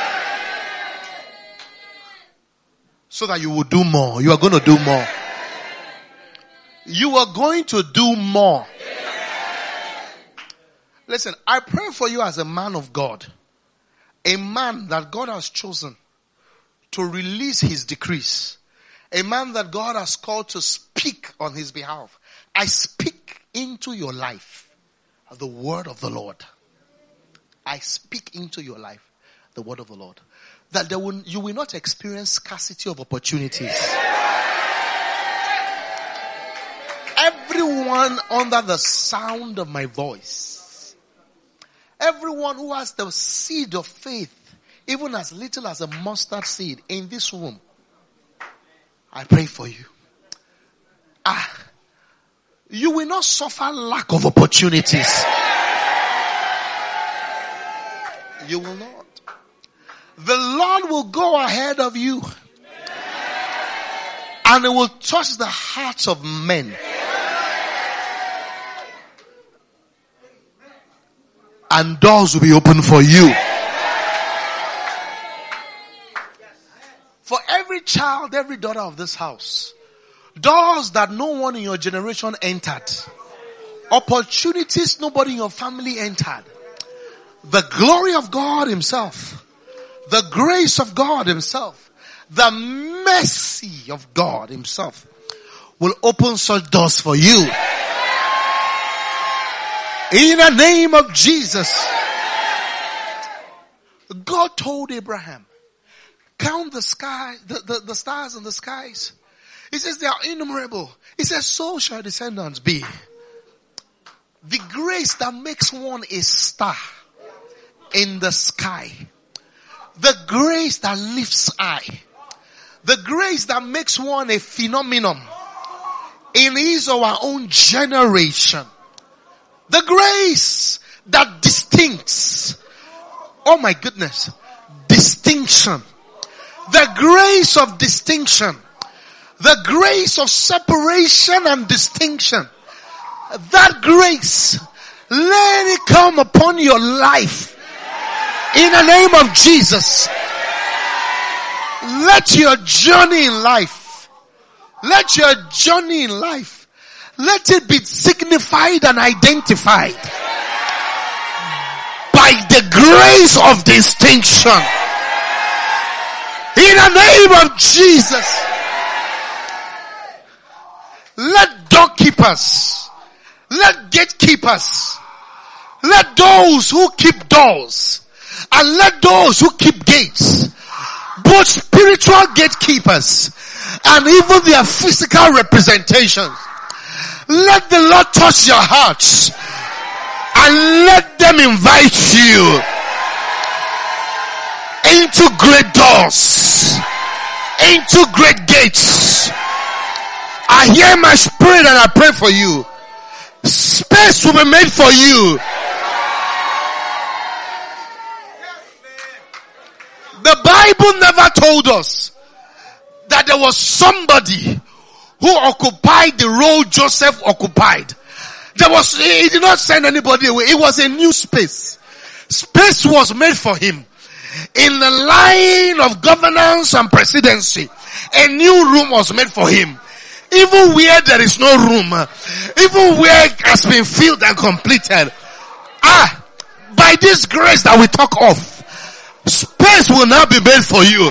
So that you will do more. You are going to do more. You are going to do more. Listen, I pray for you as a man of God. A man that God has chosen to release his decrees. A man that God has called to speak on his behalf. I speak into your life the word of the Lord. I speak into your life the word of the Lord. That you will not experience scarcity of opportunities. Everyone under the sound of my voice, everyone who has the seed of faith, even as little as a mustard seed in this room, I pray for you. You will not suffer lack of opportunities. You will not. The Lord will go ahead of you. And it will touch the hearts of men. And doors will be open for you. For every child, every daughter of this house. Doors that no one in your generation entered. Opportunities nobody in your family entered. The glory of God Himself. The grace of God Himself. The mercy of God Himself will open such doors for you. In the name of Jesus. God told Abraham, count the sky, the stars in the skies. He says they are innumerable. He says, so shall descendants be. The grace that makes one a star in the sky. The grace that lifts high. The grace that makes one a phenomenon in his or our own generation. The grace that distincts. Oh my goodness. Distinction. The grace of distinction. The grace of separation and distinction. That grace, let it come upon your life. In the name of Jesus. Let your journey in life, let it be signified and identified by the grace of distinction. In the name of Jesus. Let doorkeepers, let gatekeepers, let those who keep doors, and let those who keep gates, both spiritual gatekeepers and even their physical representations. Let the Lord touch your hearts and let them invite you into great doors, into great gates. I hear my spirit and I pray for you. Space will be made for you. The Bible never told us that there was somebody who occupied the role Joseph occupied. He did not send anybody away. It was a new space. Space was made for him. In the line of governance and presidency, a new room was made for him. Even where there is no room, even where it has been filled and completed, by this grace that we talk of, space will now be made for you.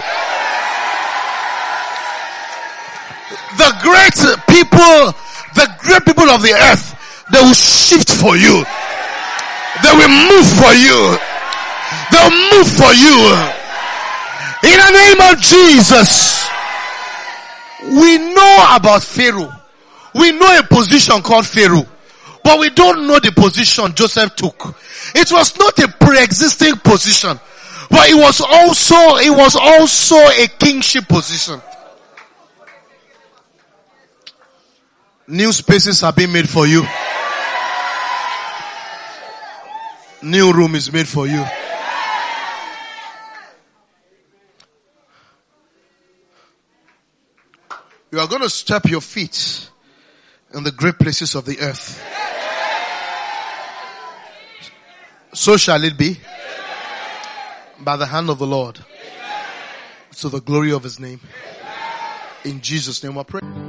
The great people of the earth, they will shift for you. They will move for you. They'll move for you. In the name of Jesus. We know about Pharaoh. We know a position called Pharaoh. But we don't know the position Joseph took. It was not a pre-existing position. But it was also a kingship position. New spaces are being made for you. New room is made for you. You are going to step your feet in the great places of the earth. So shall it be. By the hand of the Lord. To the glory of his name. In Jesus' name I pray.